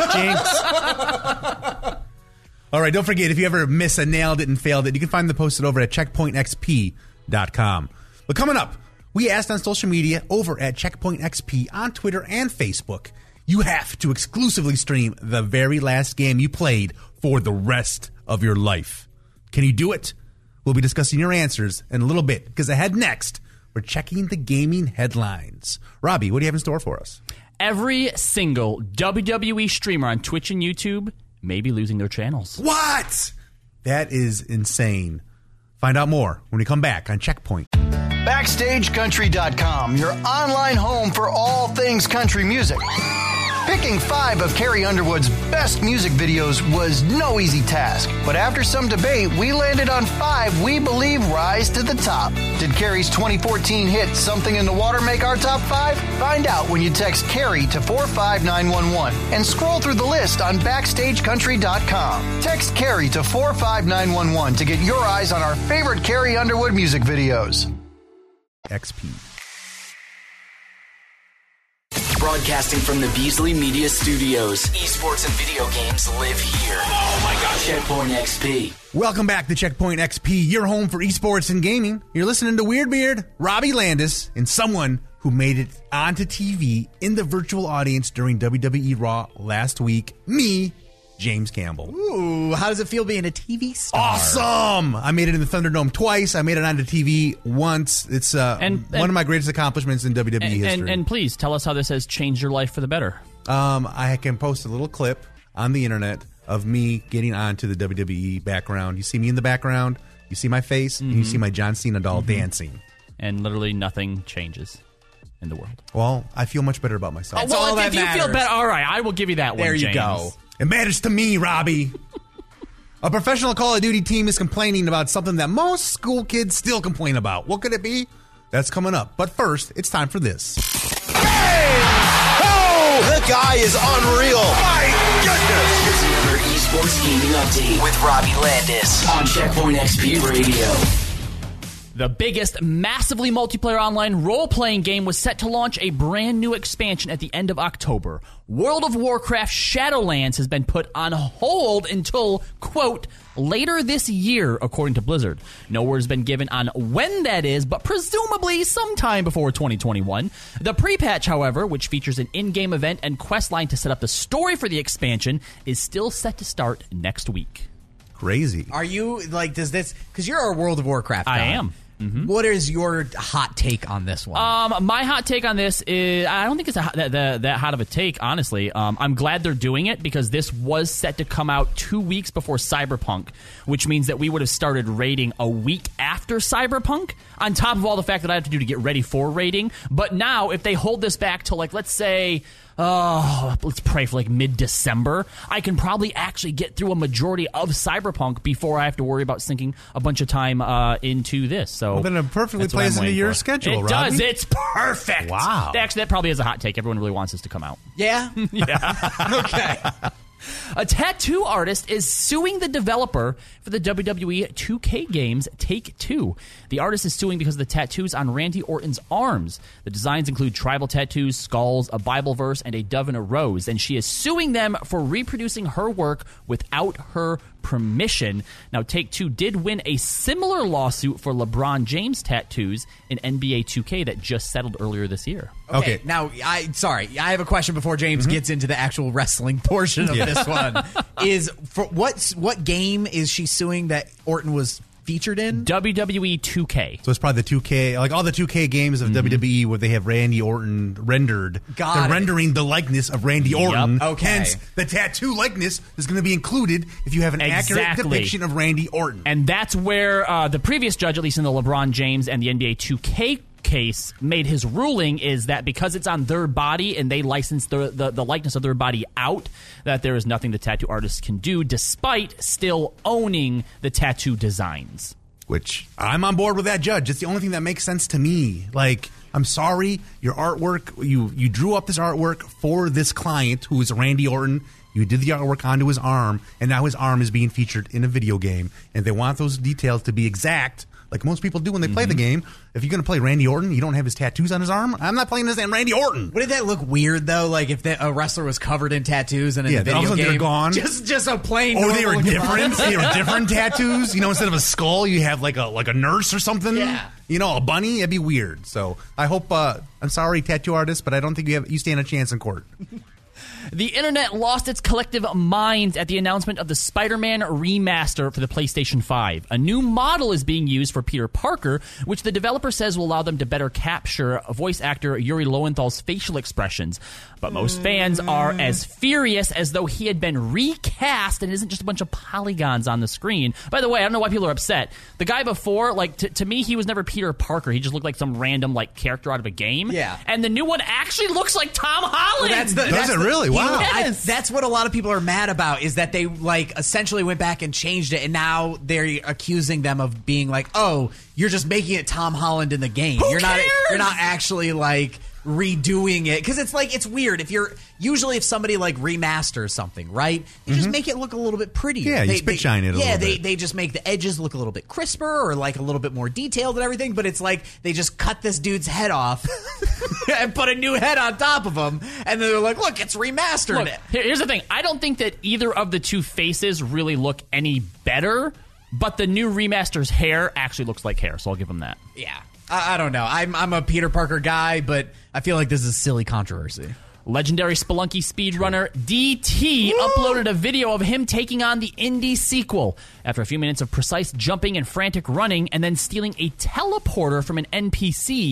Jinx. All right, don't forget, if you ever miss a nailed it and failed it, you can find the posted over at checkpoint x p dot com. But coming up, we asked on social media over at Checkpoint X P on Twitter and Facebook, you have to exclusively stream the very last game you played for the rest of your life. Can you do it? We'll be discussing your answers in a little bit, because ahead next, we're checking the gaming headlines. Robbie, what do you have in store for us? Every single W W E streamer on Twitch and YouTube may be losing their channels. What? That is insane. Find out more when we come back on Checkpoint. Backstage Country dot com, your online home for all things country music. Picking five of Carrie Underwood's best music videos was no easy task, but after some debate, we landed on five we believe rise to the top. Did Carrie's twenty fourteen hit Something in the Water make our top five? Find out when you text Carrie to four five nine one one and scroll through the list on Backstage Country dot com. Text Carrie to four five nine one one to get your eyes on our favorite Carrie Underwood music videos. X P. Broadcasting from the Beasley Media Studios. Esports and video games live here. Oh my gosh. Checkpoint X P. Welcome back to Checkpoint X P, your home for esports and gaming. You're listening to Weird Beard, Robbie Landis, and someone who made it onto T V in the virtual audience during W W E Raw last week, me, James Campbell. Ooh, how does it feel being a T V star? Awesome! I made it in the Thunderdome twice. I made it onto T V once. It's uh, And- one and- of my greatest accomplishments in W W E And, history. and, and please tell us how this has changed your life for the better. Um, I can post a little clip on the internet of me getting onto the W W E background. You see me in the background. You see my face, and you see my John Cena doll Mm-hmm. dancing. And literally nothing changes in the world. Well, I feel much better about myself. Oh, well, if, if you feel better, all right, I will give you that one, There you James. go. It matters to me, Robbie. A professional Call of Duty team is complaining about something that most school kids still complain about. What could it be? That's coming up. But first, it's time for this. Oh, the guy is unreal. My goodness. Here's another esports gaming update with Robbie Landis on Checkpoint X P Radio. The biggest, massively multiplayer online role-playing game was set to launch a brand new expansion at the end of October. World of Warcraft Shadowlands has been put on hold until, quote, later this year, according to Blizzard. No word has been given on when that is, but presumably sometime before twenty twenty-one. The pre-patch, however, which features an in-game event and questline to set up the story for the expansion, is still set to start next week. Crazy. Are you, like, does this, because you're a World of Warcraft guy. I am. Mm-hmm. What is your hot take on this one? Um, my hot take on this is I don't think it's a, that, that, that hot of a take, honestly. Um, I'm glad they're doing it because this was set to come out two weeks before Cyberpunk, which means that we would have started raiding a week after Cyberpunk, on top of all the fact that I have to do to get ready for raiding. But now, if they hold this back to, like, let's say, oh, let's pray for like mid-December, I can probably actually get through a majority of Cyberpunk before I have to worry about sinking a bunch of time uh, into this. So Well, then it perfectly that's what plays I'm into waiting your for. schedule, It Robbie. does. It's perfect. Wow. Actually, that probably is a hot take. Everyone really wants this to come out. Yeah? Yeah. Okay. A tattoo artist is suing the developer for the W W E two K games Take-Two. The artist is suing because of the tattoos on Randy Orton's arms. The designs include tribal tattoos, skulls, a Bible verse, and a dove and a rose. And she is suing them for reproducing her work without her permission. Now, Take-Two did win a similar lawsuit for LeBron James tattoos in N B A two K that just settled earlier this year. Okay, now, I sorry, I have a question before James gets into the actual wrestling portion of Yeah. this one. Is for what what game is she suing that Orton was featured in? W W E two K. So it's probably the two K, like all the two K games of W W E where they have Randy Orton rendered. Got They're it. rendering the likeness of Randy Orton. Yep. Okay. Hence, the tattoo likeness is going to be included if you have an accurate Exactly. depiction of Randy Orton. And that's where uh, the previous judge, at least in the LeBron James and the N B A two K case, made his ruling is that because it's on their body and they license the, the, the likeness of their body out, that there is nothing the tattoo artist can do despite still owning the tattoo designs. Which I'm on board with that judge. It's the only thing that makes sense to me. Like, I'm sorry, your artwork, you you drew up this artwork for this client who is Randy Orton. You did the artwork onto his arm, and now his arm is being featured in a video game. And they want those details to be exact, like most people do when they play the game. If you're going to play Randy Orton, you don't have his tattoos on his arm. I'm not playing as Randy Orton. Wouldn't that look weird though? Like if the, a wrestler was covered in tattoos and in Yeah, a then all video of a sudden game, they're gone. Just just a plain. Or they were normal- different. They were different tattoos. You know, instead of a skull, you have like a like a nurse or something. Yeah. You know, a bunny. It'd be weird. So I hope. Uh, I'm sorry, tattoo artist, but I don't think you have you stand a chance in court. The internet lost its collective minds at the announcement of the Spider-Man remaster for the PlayStation five. A new model is being used for Peter Parker, which the developer says will allow them to better capture voice actor Yuri Lowenthal's facial expressions. But most fans are as furious as though he had been recast and isn't just a bunch of polygons on the screen. By the way, I don't know why people are upset. The guy before, like, t- to me, he was never Peter Parker. He just looked like some random, like, character out of a game. Yeah. And the new one actually looks like Tom Holland. Well, that's the, Does that's it the- really? Wow. I- that's what a lot of people are mad about is that they like essentially went back and changed it, and now they're accusing them of being like, "Oh, you're just making it Tom Holland in the game. Who you're not. cares? You're not actually like." redoing it because it's like it's weird if you're usually if somebody like remasters something, right, they just make it look a little bit prettier. Yeah, you they, spit they- shine it a yeah little they, bit. they just make the edges look a little bit crisper or like a little bit more detailed and everything, but it's like they just cut this dude's head off and put a new head on top of him, and they're like, look, it's remastered. Look, here- here's the thing. I don't think that either of the two faces really look any better, but the new remaster's hair actually looks like hair, so I'll give him that. Yeah. I, I don't know. I'm I'm a Peter Parker guy, but I feel like this is a silly controversy. Legendary Spelunky speedrunner D T uploaded a video of him taking on the indie sequel. After a few minutes of precise jumping and frantic running and then stealing a teleporter from an N P C,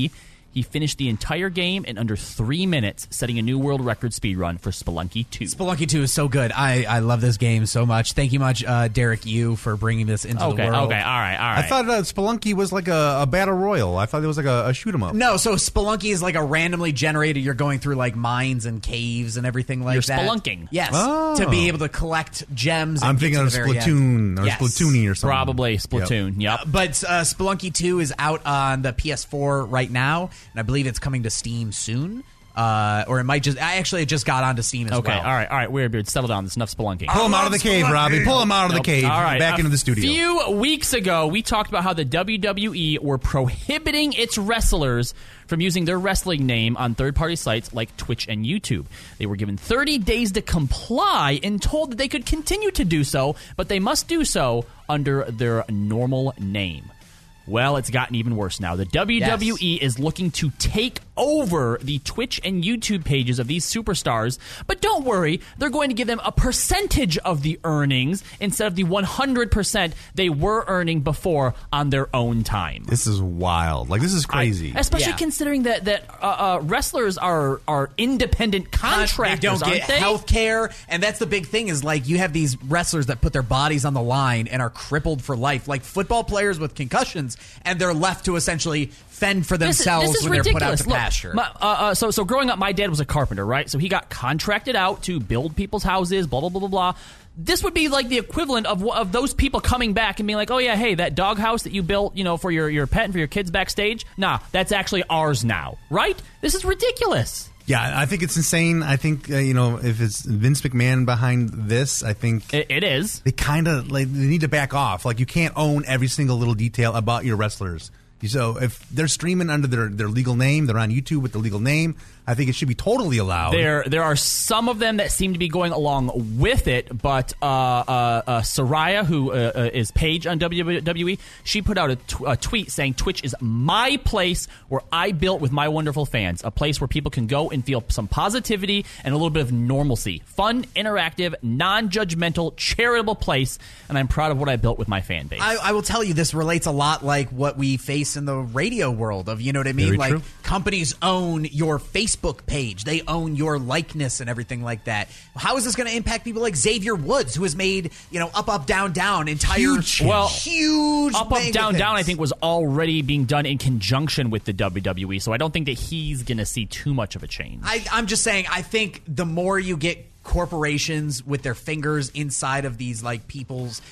He finished the entire game in under three minutes, setting a new world record speedrun for Spelunky two. Spelunky two is so good. I, I love this game so much. Thank you much, uh, Derek Yu, for bringing this into okay, the world. Okay, all right, all right. I thought uh, Spelunky was like a, a battle royal. I thought it was like a, a shoot 'em up. No, so Spelunky is like a randomly generated. You're going through like mines and caves and everything like You're that. You're spelunking. Yes, Oh. to be able to collect gems. And I'm get thinking to of the very Splatoon end. or Yes. Splatoony or something. Probably Splatoon, yep. Uh, but uh, Spelunky two is out on the P S four right now, and I believe it's coming to Steam soon. Uh, or it might just... I actually it just got onto Steam as okay, well. all right, all right. Weird Beard, settle down. There's enough spelunking. Pull him out of the cave, Robbie. Pull him out of the Nope. cave. All right, Back a into the studio. A few weeks ago, we talked about how the W W E were prohibiting its wrestlers from using their wrestling name on third-party sites like Twitch and YouTube. They were given thirty days to comply and told that they could continue to do so, but they must do so under their normal name. Well, it's gotten even worse now. The W W E yes. is looking to take over the Twitch and YouTube pages of these superstars. But don't worry, they're going to give them a percentage of the earnings instead of the one hundred percent they were earning before on their own time. This is wild. Like, this is crazy. I, especially yeah. considering that, that uh, uh, wrestlers are, are independent contractors, They don't aren't get they? health care. And that's the big thing is, like, you have these wrestlers that put their bodies on the line and are crippled for life. Like football players with concussions, and they're left to essentially fend for themselves this is, this is when ridiculous. they're put out to Look, pasture. My, uh, uh, so, so growing up, my dad was a carpenter, right? So he got contracted out to build people's houses, blah, blah, blah, blah, blah. This would be like the equivalent of of those people coming back and being like, oh, yeah, hey, that doghouse that you built, you know, for your, your pet and for your kids backstage, nah, that's actually ours now, right? This is ridiculous. Yeah, I think it's insane. I think, uh, you know, if it's Vince McMahon behind this, I think... It, it is. They kind of, like, they need to back off. Like, you can't own every single little detail about your wrestlers. So if they're streaming under their, their legal name, they're on YouTube with the legal name, I think it should be totally allowed. There there are some of them that seem to be going along with it, but uh, uh, uh, Saraya, who uh, uh, is Paige on W W E, she put out a, t- a tweet saying, Twitch is my place where I built with my wonderful fans, a place where people can go and feel some positivity and a little bit of normalcy. Fun, interactive, non-judgmental, charitable place, and I'm proud of what I built with my fan base. I, I will tell you, this relates a lot like what we face in the radio world of, you know what I mean? Very like true. Companies own your Facebook page. They own your likeness and everything like that. How is this going to impact people like Xavier Woods, who has made, you know, Up, Up, Down, Down, entire Huge. Well, huge Up, Up, mega Down, Down, I things. think was already being done in conjunction with the W W E, so I don't think that he's going to see too much of a change. I, I'm just saying, I think the more you get corporations with their fingers inside of these like people's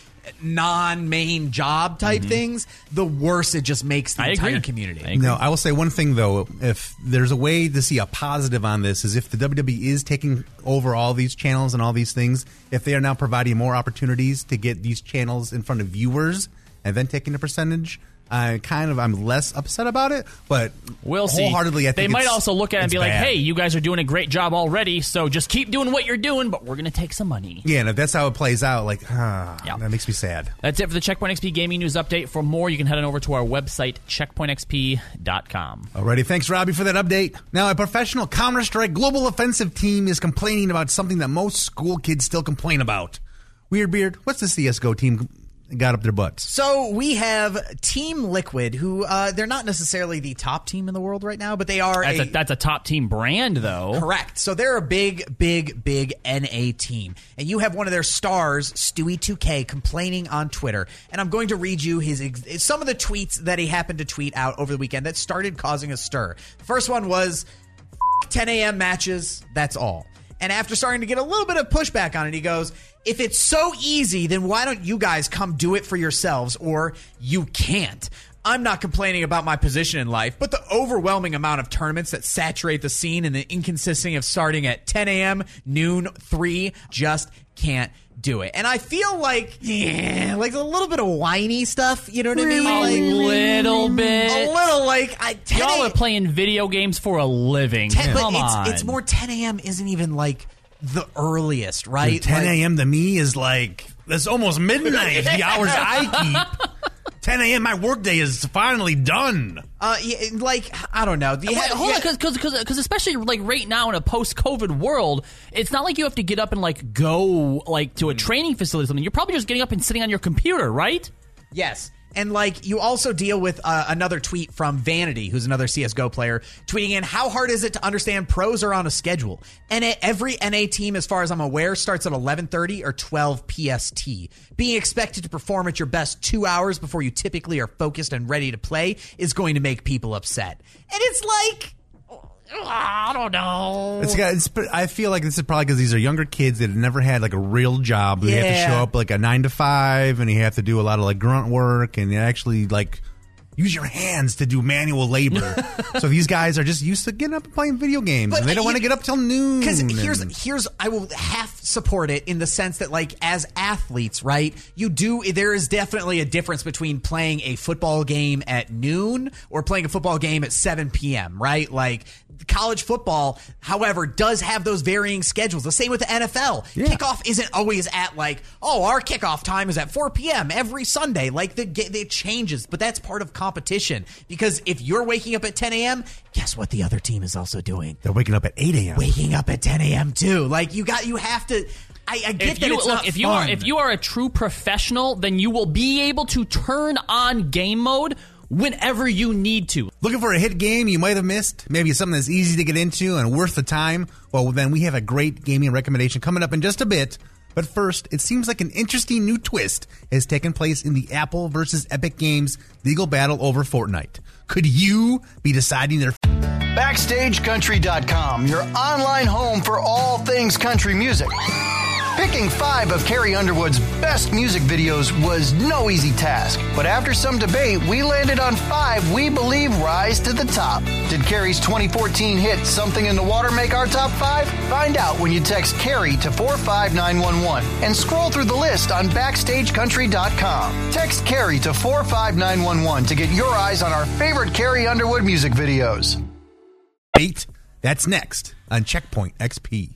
non-main job type Mm-hmm. things, the worse it just makes the I entire agree. community. I agree. No, I will say one thing, though. If there's a way to see a positive on this is if the W W E is taking over all these channels and all these things, if they are now providing more opportunities to get these channels in front of viewers and then taking a percentage, I kind of I'm less upset about it, but We'll see. wholeheartedly, I think they might it's- also look at it and it's be like, bad. hey, you guys are doing a great job already, so just keep doing what you're doing, but we're going to take some money. Yeah, and if that's how it plays out, like, ah, Yeah. that makes me sad. That's it for the Checkpoint X P Gaming News Update. For more, you can head on over to our website, checkpoint x p dot com. Alrighty, thanks, Robbie, for that update. Now, a professional Counter-Strike Global Offensive team is complaining about something that most school kids still complain about. Weird Beard, what's the C S G O team got up their butts? So we have Team Liquid, who uh, they're not necessarily the top team in the world right now, but they are That's a, a, that's a top team brand, though. correct. So they're a big, big, big N A team, and you have one of their stars, Stewie two K, complaining on Twitter. And I'm going to read you his ex- some of the tweets that he happened to tweet out over the weekend that started causing a stir. The first one was F- ten a.m. matches. That's all. And after starting to get a little bit of pushback on it, he goes, if it's so easy, then why don't you guys come do it for yourselves? Or you can't. I'm not complaining about my position in life, but the overwhelming amount of tournaments that saturate the scene and the inconsistency of starting at ten a.m., noon, three, just can't do it. And I feel like, yeah, like a little bit of whiny stuff, you know what I mean? A Like, little bit. a little like, I, ten Y'all a.m. are playing video games for a living. ten, Come but it's, on. it's more ten a.m. isn't even like the earliest, right? Dude, ten a.m. to me is like, that's almost midnight, the hours I keep. ten a.m. my workday is finally done. Uh, yeah, like, I don't know. You Wait, had- hold yeah. on, because because especially like right now in a post-COVID world, it's not like you have to get up and like go like to a training facility or something. You're probably just getting up and sitting on your computer, right? Yes. And, like, you also deal with uh, another tweet from Vanity, who's another C S G O player, tweeting in, how hard is it to understand pros are on a schedule? And every N A team, as far as I'm aware, starts at eleven thirty or twelve P S T. Being expected to perform at your best two hours before you typically are focused and ready to play is going to make people upset. And it's like... I don't know. It's got. It's, I feel like this is probably because these are younger kids that have never had like a real job. They Yeah. have to show up like a nine to five, and you have to do a lot of like grunt work, and you actually like use your hands to do manual labor. So these guys are just used to getting up and playing video games, But and they don't you- want to get up till noon. Because and- here's here's I will half support it in the sense that, like, as athletes, right, you do there is definitely a difference between playing a football game at noon or playing a football game at seven p.m., right? Like, college football, however, does have those varying schedules. The same with the N F L. Kickoff isn't always at like, oh, our kickoff time is at four p.m. every Sunday. Like, the it changes, but that's part of competition. Because if you're waking up at ten a.m., guess what the other team is also doing? They're waking up at eight a.m. Waking up at ten a.m. too. Like, you got, you have to. I, I get If that you, it's look, not if you fun. are if you are a true professional, then you will be able to turn on game mode whenever you need to. Looking for a hit game you might have missed? Maybe something that's easy to get into and worth the time? Well, then we have a great gaming recommendation coming up in just a bit. But first, it seems like an interesting new twist has taken place in the Apple versus Epic Games legal battle over Fortnite. Could you be deciding their... Backstage Country dot com, your online home for all things country music. Picking five of Carrie Underwood's best music videos was no easy task, but after some debate, we landed on five we believe rise to the top. Did Carrie's twenty fourteen hit Something in the Water make our top five? Find out when you text Carrie to four five nine one one and scroll through the list on Backstage Country dot com. Text Carrie to four five nine one one to get your eyes on our favorite Carrie Underwood music videos. Eight. That's next on Checkpoint X P.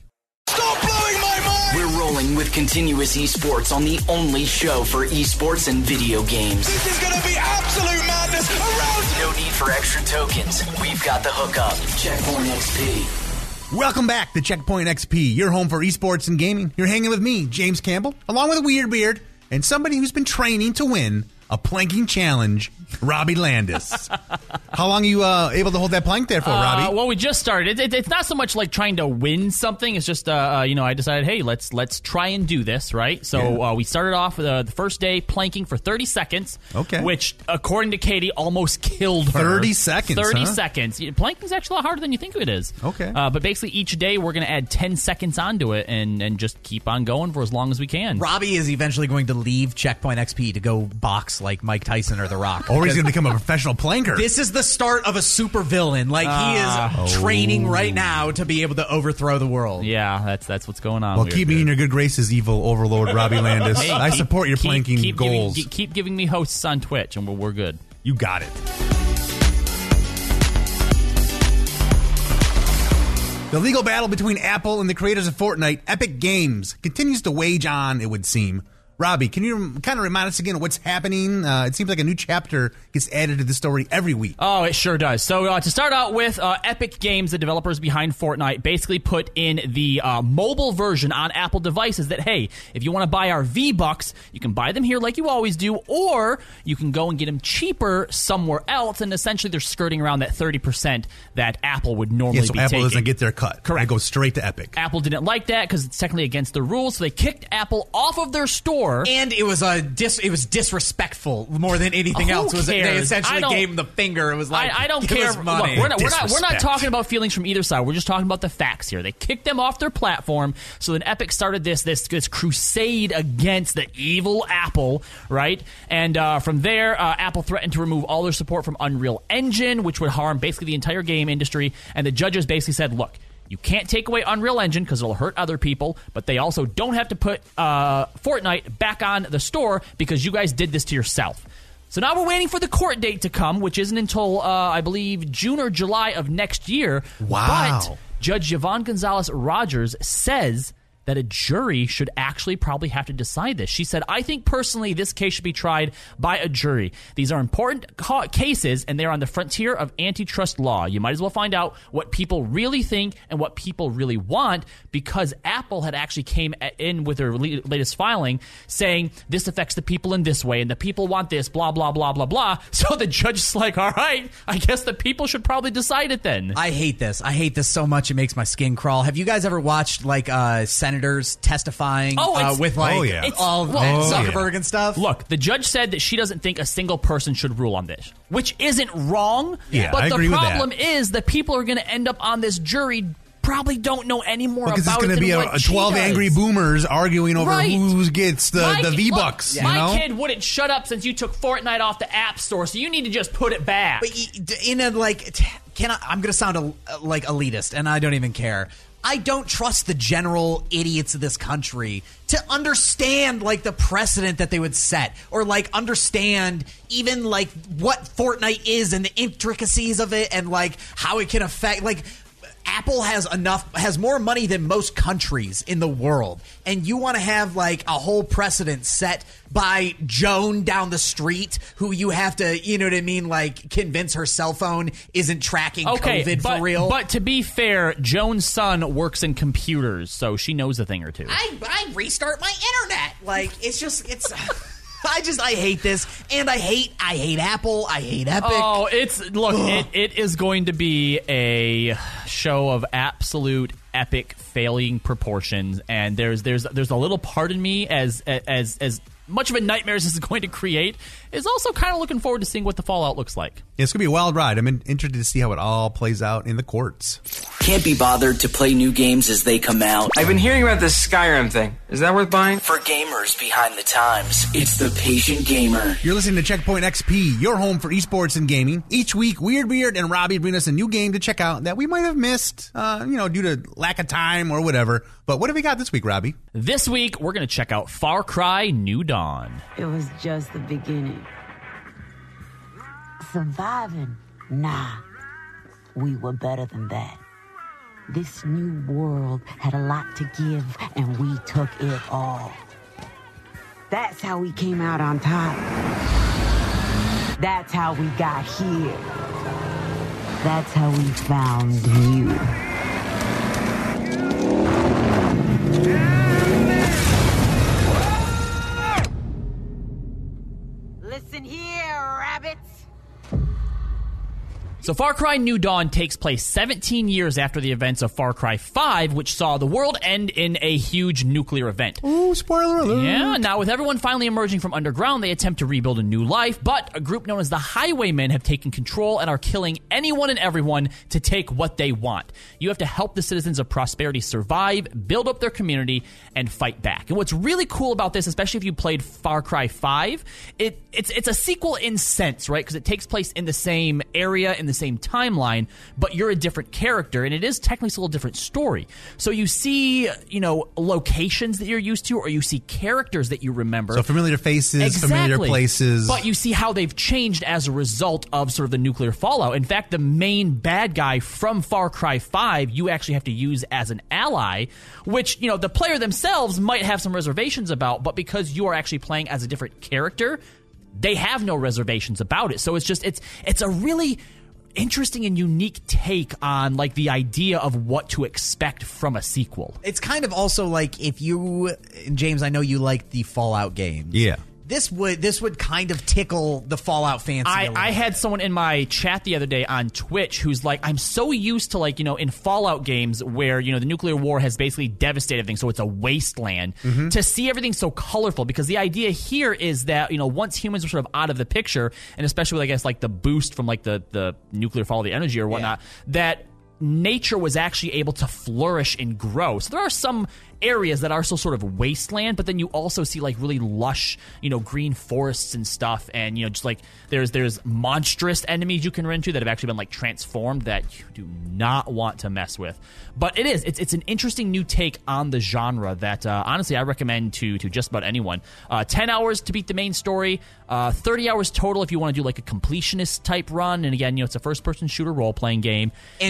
We're rolling with Continuous Esports on the only show for esports and video games. This is going to be absolute madness around. No need for extra tokens. We've got the hookup. Checkpoint X P. Welcome back to Checkpoint X P, your home for esports and gaming. You're hanging with me, James Campbell, along with a weird beard and somebody who's been training to win a planking challenge, Robbie Landis. How long are you uh, able to hold that plank there for, Uh, Robbie? well, we just started. It, it, it's not so much like trying to win something. It's just, uh, uh, you know, I decided, hey, let's let's try and do this, right? So Yeah. uh, we started off with, uh, the first day planking for thirty seconds. Okay. Which, according to Katie, almost killed her. thirty seconds, thirty huh? seconds. Yeah, Planking's actually a lot harder than you think it is. Okay. Uh, but basically, each day we're going to add ten seconds onto it and, and just keep on going for as long as we can. Robbie is eventually going to leave Checkpoint X P to go box like Mike Tyson or The Rock. Or he's Because going to become a professional planker. This is the start of a supervillain. Like, Ah. he is training right now to be able to overthrow the world. Yeah, that's that's what's going on. Well, Weird keep me Beard. in your good graces, evil overlord Robbie Landis. Hey, I keep- support your keep- planking keep goals. Giving, keep giving me hosts on Twitch, and we're, we're good. You got it. The legal battle between Apple and the creators of Fortnite, Epic Games, continues to wage on, it would seem. Robbie, can you rem- kind of remind us again of what's happening? Uh, it seems like a new chapter gets added to the story every week. Oh, it sure does. So uh, to start out with, uh, Epic Games, the developers behind Fortnite, basically put in the uh, mobile version on Apple devices that, hey, if you want to buy our V-Bucks, you can buy them here like you always do, or you can go and get them cheaper somewhere else, and essentially they're skirting around that thirty percent that Apple would normally Yeah, so be Apple taking. doesn't get their cut. Correct. It goes straight to Epic. Apple didn't like that because it's technically against the rules, so they kicked Apple off of their store. And it was a dis- it was disrespectful more than anything Who else. It was they cares? essentially I don't- gave him the finger. It was like, I, I don't give care. us money. Look, we're, not, we're, not, we're not Disrespect. talking about feelings from either side. We're just talking about the facts here. They kicked them off their platform. So then Epic started this this, this crusade against the evil Apple, right? And uh, from there, uh, Apple threatened to remove all their support from Unreal Engine, which would harm basically the entire game industry. And the judges basically said, look, you can't take away Unreal Engine because it'll hurt other people, but they also don't have to put uh, Fortnite back on the store because you guys did this to yourself. So now we're waiting for the court date to come, which isn't until, uh, I believe, June or July of next year. Wow. But Judge Yvonne Gonzalez Rogers says that a jury should actually probably have to decide this. She said, I think personally this case should be tried by a jury. These are important ca- cases, and they're on the frontier of antitrust law. You might as well find out what people really think and what people really want, because Apple had actually came in with their le- latest filing saying this affects the people in this way, and the people want this, blah, blah, blah, blah, blah. So the judge is like, all right, I guess the people should probably decide it then. I hate this. I hate this so much it makes my skin crawl. Have you guys ever watched, like, uh, senators testifying oh, uh, with like oh, yeah. all well, Zuckerberg yeah. and stuff? Look, the judge said that she doesn't think a single person should rule on this, which isn't wrong. Yeah, but I the agree with that. problem is that people are going to end up on this jury probably don't know any more Because about it's going it to be than a, what a she twelve does. angry boomers arguing over Right. who gets the, My the kid- V-Bucks. look, You my know? kid wouldn't shut up since you took Fortnite off the App Store, so you need to just put it back. But y- in a like, t- can I, I'm going to sound a, like elitist, and I don't even care. I don't trust the general idiots of this country to understand like the precedent that they would set, or like understand even like what Fortnite is and the intricacies of it, and like how it can affect like. Apple has enough, has more money than most countries in the world, and you want to have like a whole precedent set by Joan down the street, who you have to, you know what I mean, like convince her cell phone isn't tracking okay, COVID but, for real. But to be fair, Joan's son works in computers, so she knows a thing or two. I I restart my internet. Like it's just it's. I just I hate this, and I hate I hate Apple. I hate Epic. Oh, it's look, it, it is going to be a show of absolute epic failing proportions, and there's there's there's a little part in me as as as much of a nightmare as this is going to create is also kind of looking forward to seeing what the fallout looks like. Yeah, it's going to be a wild ride. I'm in, interested to see how it all plays out in the courts. Can't be bothered to play new games as they come out. I've been hearing about this Skyrim thing. Is that worth buying? For gamers behind the times, it's the Patient Gamer. You're listening to Checkpoint X P, your home for esports and gaming. Each week, Weird Beard and Robbie bring us a new game to check out that we might have missed, uh, you know, due to lack of time or whatever. But what have we got this week, Robbie? This week, we're going to check out Far Cry New Dawn. It was just the beginning. Surviving? Nah. We were better than that. This new world had a lot to give, and we took it all. That's how we came out on top. That's how we got here. That's how we found you. Listen here, rabbits. So Far Cry New Dawn takes place seventeen years after the events of Far Cry five, which saw the world end in a huge nuclear event. Ooh, spoiler alert. Yeah, now with everyone finally emerging from underground, they attempt to rebuild a new life, but a group known as the Highwaymen have taken control and are killing anyone and everyone to take what they want. You have to help the citizens of Prosperity survive, build up their community, and fight back. And what's really cool about this, especially if you played Far Cry five, it, it's, it's a sequel in sense, right? Because it takes place in the same area, in the same timeline, but you're a different character, and it is technically still a different story. So you see, you know, locations that you're used to, or you see characters that you remember. So familiar faces, exactly. familiar places. But you see how they've changed as a result of sort of the nuclear fallout. In fact, the main bad guy from Far Cry five, you actually have to use as an ally, which, you know, the player themselves might have some reservations about, but because you are actually playing as a different character, they have no reservations about it. So it's just, it's it's a really interesting and unique take on like the idea of what to expect from a sequel. It's kind of also like if you, James, I know you like the Fallout games. Yeah. This would this would kind of tickle the Fallout fancy. I, a little I bit. had someone in my chat the other day on Twitch who's like, I'm so used to like, you know, in Fallout games where, you know, the nuclear war has basically devastated everything, so it's a wasteland, Mm-hmm. to see everything so colorful, because the idea here is that, you know, once humans are sort of out of the picture, and especially with, I guess, like the boost from like the, the nuclear fall of the energy or whatnot, that nature was actually able to flourish and grow. So there are some areas that are still sort of wasteland, but then you also see like really lush, you know, green forests and stuff, and you know, just like there's there's monstrous enemies you can run into that have actually been like transformed that you do not want to mess with. But it is it's it's an interesting new take on the genre that uh, honestly I recommend to to just about anyone. Uh, ten hours to beat the main story, uh, thirty hours total if you want to do like a completionist type run. And again, you know, it's a first person shooter role playing game. And You have James, perks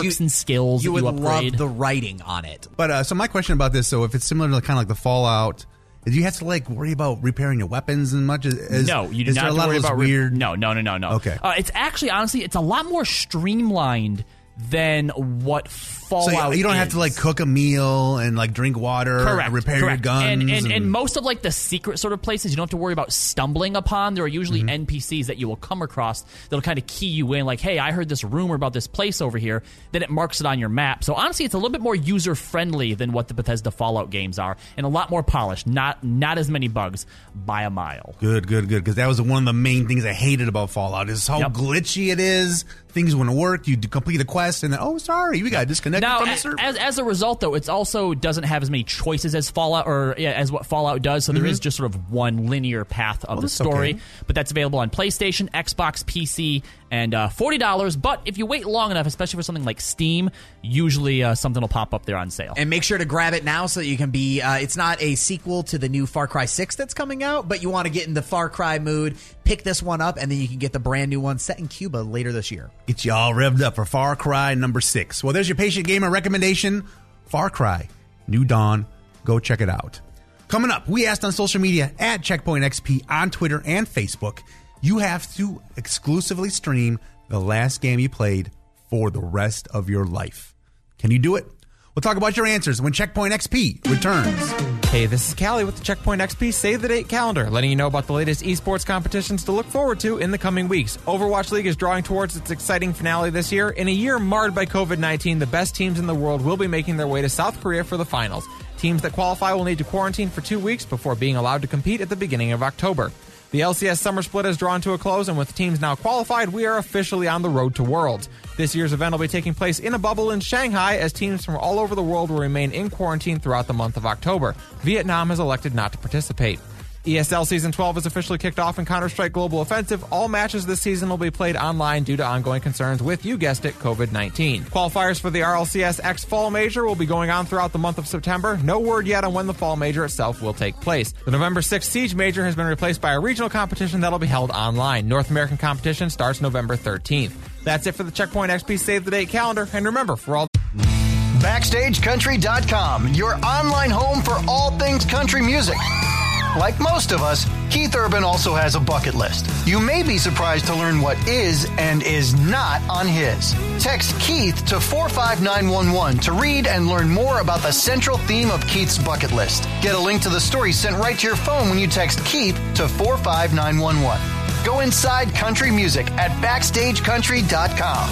perks and skills You that would you upgrade. love the writing on it. But uh, so my question about this, so if it's similar to kind of like the Fallout, do you have to like worry about repairing your weapons and much? As, no, you do is not there have a lot to worry of those about re- weird. No, no, no, no, no. Okay. Uh, it's actually, honestly, it's a lot more streamlined than what Fallout So you, you don't is. have to like cook a meal and like drink water, Correct. repair correct. your guns, and, and, and most of like the secret sort of places you don't have to worry about stumbling upon. There are usually Mm-hmm. N P Cs that you will come across that'll kind of key you in, like, hey, I heard this rumor about this place over here. Then it marks it on your map. So honestly, it's a little bit more user friendly than what the Bethesda Fallout games are, and a lot more polished. Not not as many bugs by a mile. Good, good, good. Because that was one of the main things I hated about Fallout is how Yep. glitchy it is. Things wouldn't work. You complete a quest and then, oh, sorry, we got disconnected Now, from the as, server. as as a result, though, it also doesn't have as many choices as Fallout or yeah, as what Fallout does. So there Mhm. is just sort of one linear path of Well, the that's story. okay. But that's available on PlayStation, Xbox, P C, and uh, forty dollars. But if you wait long enough, especially for something like Steam, usually uh, something will pop up there on sale. And make sure to grab it now so that you can be. Uh, it's not a sequel to the new Far Cry six that's coming out, but you want to get in the Far Cry mood. Pick this one up, and then you can get the brand new one set in Cuba later this year. Get you all revved up for Far Cry number six. Well, there's your Patient Gamer recommendation. Far Cry, New Dawn. Go check it out. Coming up, we asked on social media at Checkpoint X P on Twitter and Facebook. You have to exclusively stream the last game you played for the rest of your life. Can you do it? We'll talk about your answers when Checkpoint X P returns. Hey, this is Callie with the Checkpoint X P Save the Date calendar, letting you know about the latest esports competitions to look forward to in the coming weeks. Overwatch League is drawing towards its exciting finale this year. In a year marred by covid nineteen, the best teams in the world will be making their way to South Korea for the finals. Teams that qualify will need to quarantine for two weeks before being allowed to compete at the beginning of October. The L C S Summer Split has drawn to a close, and with teams now qualified, we are officially on the road to Worlds. This year's event will be taking place in a bubble in Shanghai, as teams from all over the world will remain in quarantine throughout the month of October. Vietnam has elected not to participate. E S L Season twelve has officially kicked off in Counter-Strike Global Offensive. All matches this season will be played online due to ongoing concerns with, you guessed it, covid nineteen. Qualifiers for the R L C S X Fall Major will be going on throughout the month of September. No word yet on when the Fall Major itself will take place. The November sixth Siege Major has been replaced by a regional competition that'll be held online. North American competition starts November thirteenth. That's it for the Checkpoint X P Save the Date calendar. And remember, for all... Backstage Country dot com, your online home for all things country music. Like most of us, Keith Urban also has a bucket list. You may be surprised to learn what is and is not on his. Text Keith to four five nine one one to read and learn more about the central theme of Keith's bucket list. Get a link to the story sent right to your phone when you text Keith to four five nine one one. Go inside country music at Backstage Country dot com.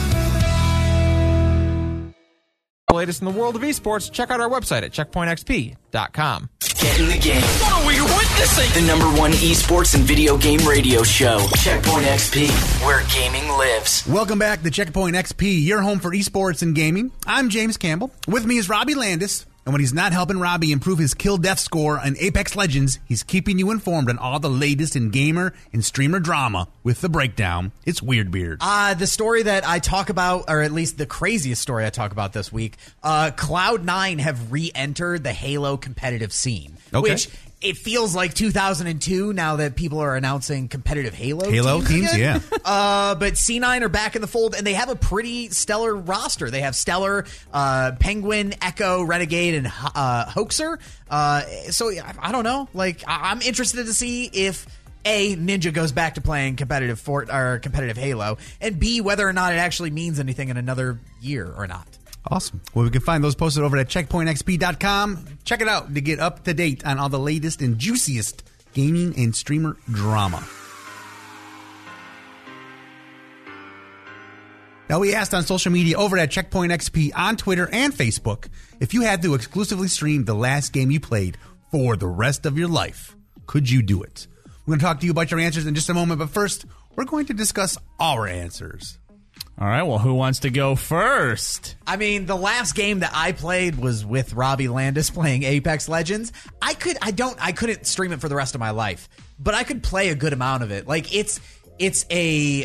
The latest in the world of esports, check out our website at Checkpoint X P dot com. Get in the game. What are we witnessing? The number one esports and video game radio show, Checkpoint X P, where gaming lives. Welcome back to Checkpoint X P, your home for esports and gaming. I'm James Campbell. With me is Robbie Landis. And when he's not helping Robbie improve his kill death score on Apex Legends, he's keeping you informed on all the latest in gamer and streamer drama with the breakdown. It's Weirdbeard. Uh, the story that I talk about, or at least the craziest story I talk about this week, uh, Cloud nine have re-entered the Halo competitive scene. Okay. Which it feels like two thousand two now that people are announcing competitive Halo Halo teams, teams, again. yeah. Uh, but C nine are back in the fold, and they have a pretty stellar roster. They have Stellar, uh, Penguin, Echo, Renegade, and uh, Hoaxer. Uh, so I, I don't know. Like I, I'm interested to see if A, Ninja goes back to playing competitive Fort or competitive Halo, and B, whether or not it actually means anything in another year or not. Awesome. Well, we can find those posted over at Checkpoint X P dot com. Check it out to get up to date on all the latest and juiciest gaming and streamer drama. Now, we asked on social media over at Checkpoint X P on Twitter and Facebook if you had to exclusively stream the last game you played for the rest of your life, could you do it? We're going to talk to you about your answers in just a moment, but first, we're going to discuss our answers. All right, well, who wants to go first? I mean, the last game that I played was with Robbie Landis playing Apex Legends. I could, I don't, I couldn't stream it for the rest of my life, but I could play a good amount of it. Like it's, it's a,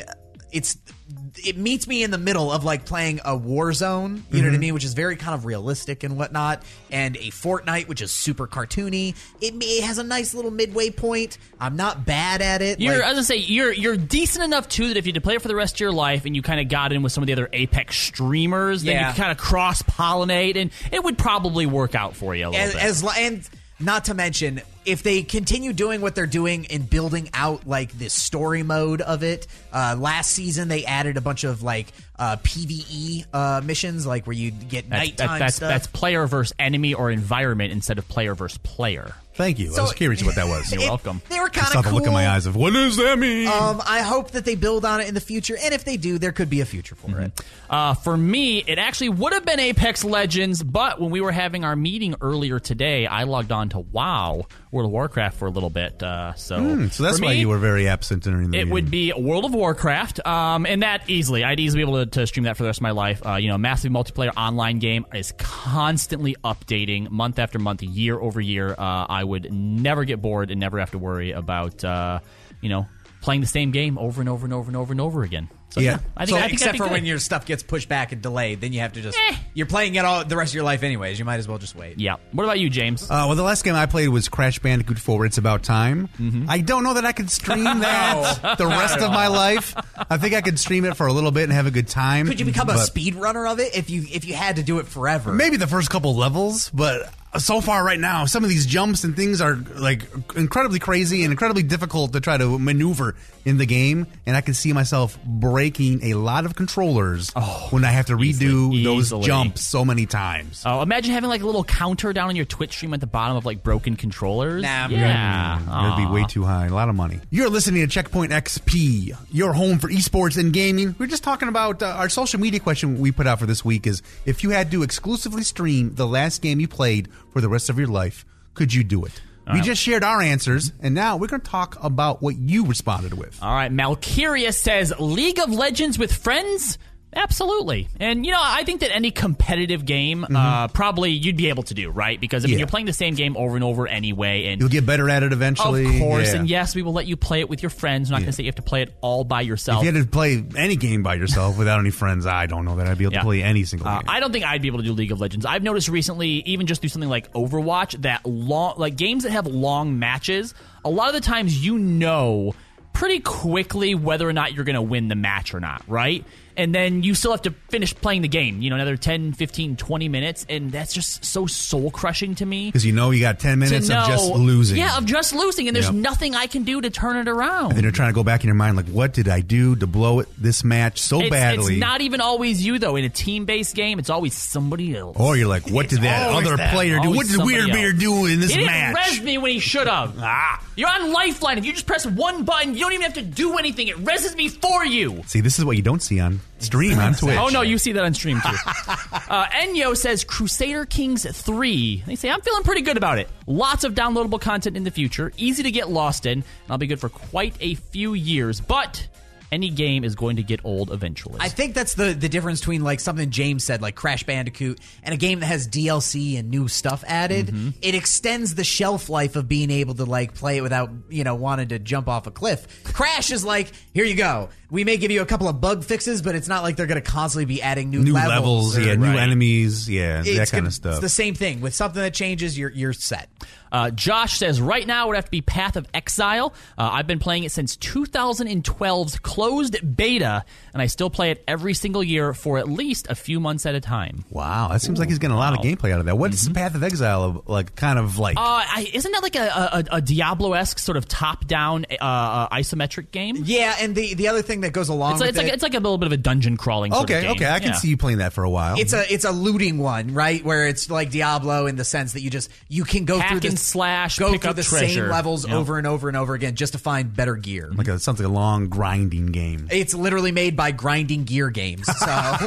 it's it meets me in the middle of like playing a Warzone, you mm-hmm. know what I mean, which is very kind of realistic and whatnot, and a Fortnite, which is super cartoony. It, it has a nice little midway point. I'm not bad at it. You're, like, I was gonna say you're you're decent enough too that if you had to play it for the rest of your life and you kind of got in with some of the other Apex streamers, then yeah. you kind of cross pollinate, and it would probably work out for you a little as, bit. As, and not to mention, if they continue doing what they're doing and building out like this story mode of it, uh, last season they added a bunch of like uh, PvE uh, missions, like where you get that's, nighttime that, that's, stuff. That's player versus enemy or environment instead of player versus player. Thank you. So, I was curious what that was. You're it, welcome. They were kind of cool. Look in my eyes of what does that mean? Um, I hope that they build on it in the future, and if they do, there could be a future for mm-hmm. it. Uh, for me, it actually would have been Apex Legends, but when we were having our meeting earlier today, I logged on to WoW, World of Warcraft, for a little bit. Uh, so, mm, so that's for why me, you were very absent during the It game. would be World of Warcraft, um, and that easily, I'd easily be able to, to stream that for the rest of my life. Uh, you know, massive multiplayer online game is constantly updating month after month, year over year. Uh, I would never get bored and never have to worry about, uh, you know, playing the same game over and over and over and over and over again. So, yeah, yeah I think, so, I think except for good. when your stuff gets pushed back and delayed, then you have to just Eh. you're playing it all the rest of your life anyways. You might as well just wait. Yeah. What about you, James? Uh, well, the last game I played was Crash Bandicoot four. It's About Time. Mm-hmm. I don't know that I could stream that the rest of my life. I think I could stream it for a little bit and have a good time. Could you become a speedrunner of it if you if you had to do it forever? Maybe the first couple levels, but so far right now, some of these jumps and things are like incredibly crazy and incredibly difficult to try to maneuver in the game, and I can see myself breaking a lot of controllers oh, when I have to redo easily, those easily. jumps so many times. Oh, imagine having like a little counter down on your Twitch stream at the bottom of like broken controllers. Nah, yeah, mm, it'd be way too high. A lot of money. You're listening to Checkpoint X P, your home for esports and gaming. We're just talking about uh, our social media question we put out for this week is, if you had to exclusively stream the last game you played for the rest of your life, could you do it? All we right. just shared our answers, and now we're going to talk about what you responded with. All right, Malkyria says, League of Legends with friends? Absolutely. And, you know, I think that any competitive game, mm-hmm. uh, probably you'd be able to do, right? Because, I mean, yeah. you're playing the same game over and over anyway. And you'll get better at it eventually. Of course. Yeah. And, yes, we will let you play it with your friends. I'm not yeah. going to say you have to play it all by yourself. If you had to play any game by yourself without any friends, I don't know that I'd be able yeah. to play any single uh, game. I don't think I'd be able to do League of Legends. I've noticed recently, even just through something like Overwatch, that long, like games that have long matches, a lot of the times you know pretty quickly whether or not you're going to win the match or not, right? And then you still have to finish playing the game, you know, another ten, fifteen, twenty minutes, and that's just so soul-crushing to me. Because you know you got ten minutes know, of just losing. Yeah, of just losing, and there's yep. nothing I can do to turn it around. And then you're trying to go back in your mind, like, what did I do to blow it this match so it's, badly? It's not even always you, though. In a team-based game, it's always somebody else. Or you're like, what did it's that other that. player do? Always What did Weird Beard do in this he match? He didn't res me when he should have. Ah. You're on Lifeline. If you just press one button, you don't even have to do anything. It reses me for you. See, this is what you don't see on stream on Twitch. Oh, no, you see that on stream, too. uh, Enyo says Crusader Kings three. They say, I'm feeling pretty good about it. Lots of downloadable content in the future. Easy to get lost in. And I'll be good for quite a few years. But any game is going to get old eventually. I think that's the, the difference between like something James said, like Crash Bandicoot, and a game that has D L C and new stuff added. Mm-hmm. It extends the shelf life of being able to like play it without, you know, wanting to jump off a cliff. Crash is like, here you go. We may give you a couple of bug fixes, but it's not like they're going to constantly be adding new, new levels. levels or, yeah, new right. enemies, yeah, it's that kind gonna, of stuff. It's the same thing. With something that changes, you're you're set. Uh, Josh says, right now it would have to be Path of Exile. Uh, I've been playing it since two thousand twelve's closed beta, and I still play it every single year for at least a few months at a time. Wow, that seems Ooh, like he's getting a lot wow. of gameplay out of that. What is mm-hmm. Path of Exile of, like, kind of like? Uh, I, isn't that like a, a, a Diablo-esque sort of top-down uh, isometric game? Yeah, and the, the other thing that goes along it's, with it's it... Like, it's like a little bit of a dungeon crawling sort okay, of game. Okay, I can yeah. see you playing that for a while. It's a it's a looting one, right? Where it's like Diablo in the sense that you just, you can go Hack through this... and slash, go pick through up the treasure. same levels yep. over and over and over again just to find better gear. Like a, it sounds like a long grinding game. It's literally made by Grinding Gear Games. So,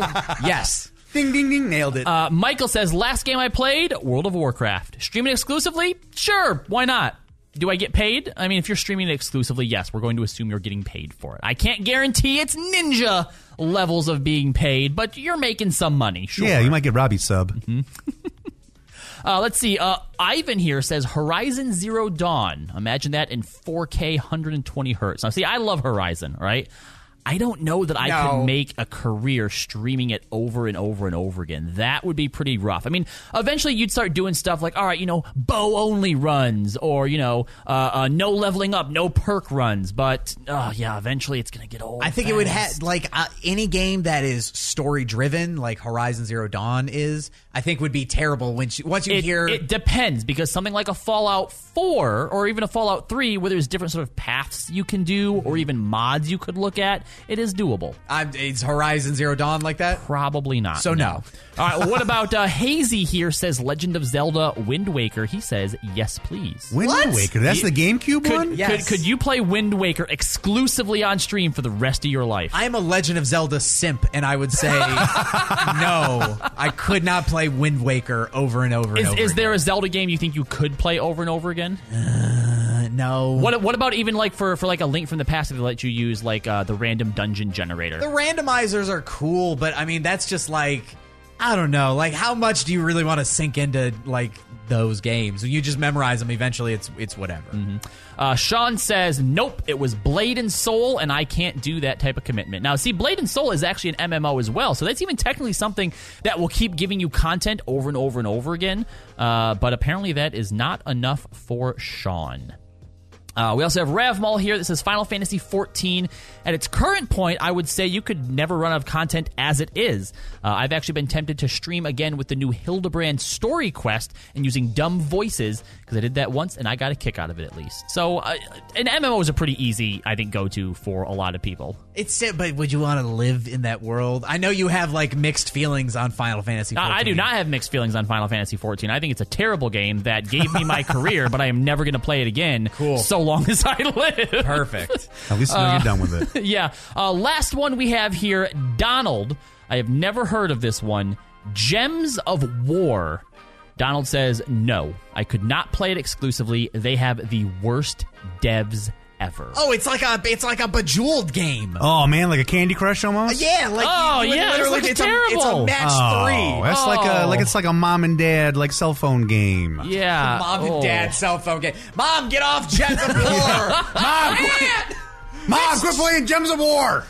yes. Ding, ding, ding. Nailed it. Uh, Michael says, last game I played, World of Warcraft. Streaming exclusively? Sure, why not? Do I get paid? I mean, if you're streaming it exclusively, yes, we're going to assume you're getting paid for it. I can't guarantee it's ninja levels of being paid, but you're making some money, sure. Yeah, you might get Robbie sub. Mm-hmm. uh, let's see. Uh, Ivan here says Horizon Zero Dawn. Imagine that in four K, one hundred twenty hertz. Now, see, I love Horizon, right? I don't know that I No. could make a career streaming it over and over and over again. That would be pretty rough. I mean, eventually you'd start doing stuff like, all right, you know, bow only runs, or, you know, uh, uh, no leveling up, no perk runs. But, uh, yeah, eventually it's going to get old. I think fast. it would have, like, uh, any game that is story driven, like Horizon Zero Dawn is, I think would be terrible when you, once you It, hear. it depends, because something like a Fallout four or even a Fallout three, where there's different sort of paths you can do or even mods you could look at, it is doable. I'm, is Horizon Zero Dawn like that? Probably not. So no. All right, well, what about uh, Hazy here says Legend of Zelda Wind Waker? He says, yes, please. Wind What? Waker. That's You- the GameCube Could, one? Yes. could, could you play Wind Waker exclusively on stream for the rest of your life? I am a Legend of Zelda simp, and I would say no. I could not play Wind Waker over and over and Is, over. is there again. a Zelda game you think you could play over and over again? Uh, no. What What about even like for, for like a Link from the Past, if they let you use like uh, the random dungeon generator? The randomizers are cool, but I mean that's just like, I don't know. Like, how much do you really want to sink into like those games? You just memorize them. Eventually, it's it's whatever. Mm-hmm. Uh, Sean says, nope, it was Blade and Soul, and I can't do that type of commitment. Now, see, Blade and Soul is actually an M M O as well, so that's even technically something that will keep giving you content over and over and over again, uh, but apparently that is not enough for Sean. Uh, we also have Ravmal here that says Final Fantasy fourteen. At its current point, I would say you could never run out of content as it is. Uh, I've actually been tempted to stream again with the new Hildebrand story quest and using dumb voices, because I did that once and I got a kick out of it at least. So uh, an M M O is a pretty easy, I think, go-to for a lot of people. It's but would you want to live in that world? I know you have like mixed feelings on Final Fantasy Uh, fourteen. I do not have mixed feelings on Final Fantasy fourteen. I think it's a terrible game that gave me my career, but I am never going to play it again. Cool. So long as I live. Perfect. At least you know Uh, you're done with it. Yeah. Uh, last one we have here, Donald. I have never heard of this one. Gems of War. Donald says, no, I could not play it exclusively. They have the worst devs ever. Oh, it's like a it's like a Bejeweled game. Oh, man, like a Candy Crush almost? Yeah, like Oh, you- yeah, literally, this looks it's a, it's a terrible. match Oh, three. that's like a Oh. like it's like a mom and dad like cell phone game. Yeah. Mom Oh. and dad cell phone game. Mom, get off Jets of War. Mom, quit, Mom, quit playing Gems of War.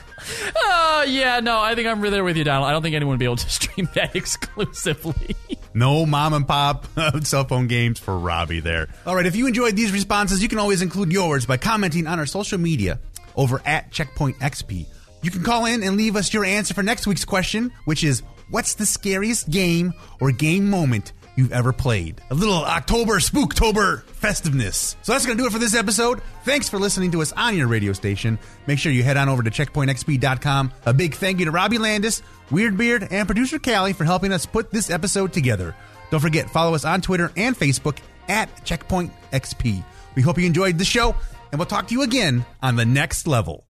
Uh, yeah, no, I think I'm really there with you, Donald. I don't think anyone would be able to stream that exclusively. No mom and pop cell phone games for Robbie there. All right, if you enjoyed these responses, you can always include yours by commenting on our social media over at Checkpoint X P. You can call in and leave us your answer for next week's question, which is, what's the scariest game or game moment you've ever played? A little October Spooktober festiveness. So that's going to do it for this episode. Thanks for listening to us on your radio station. Make sure you head on over to checkpoint x p dot com. A big thank you to Robbie Landis, Weirdbeard, and producer Callie for helping us put this episode together. Don't forget, follow us on Twitter and Facebook at Checkpoint X P. We hope you enjoyed the show, and we'll talk to you again on the next level.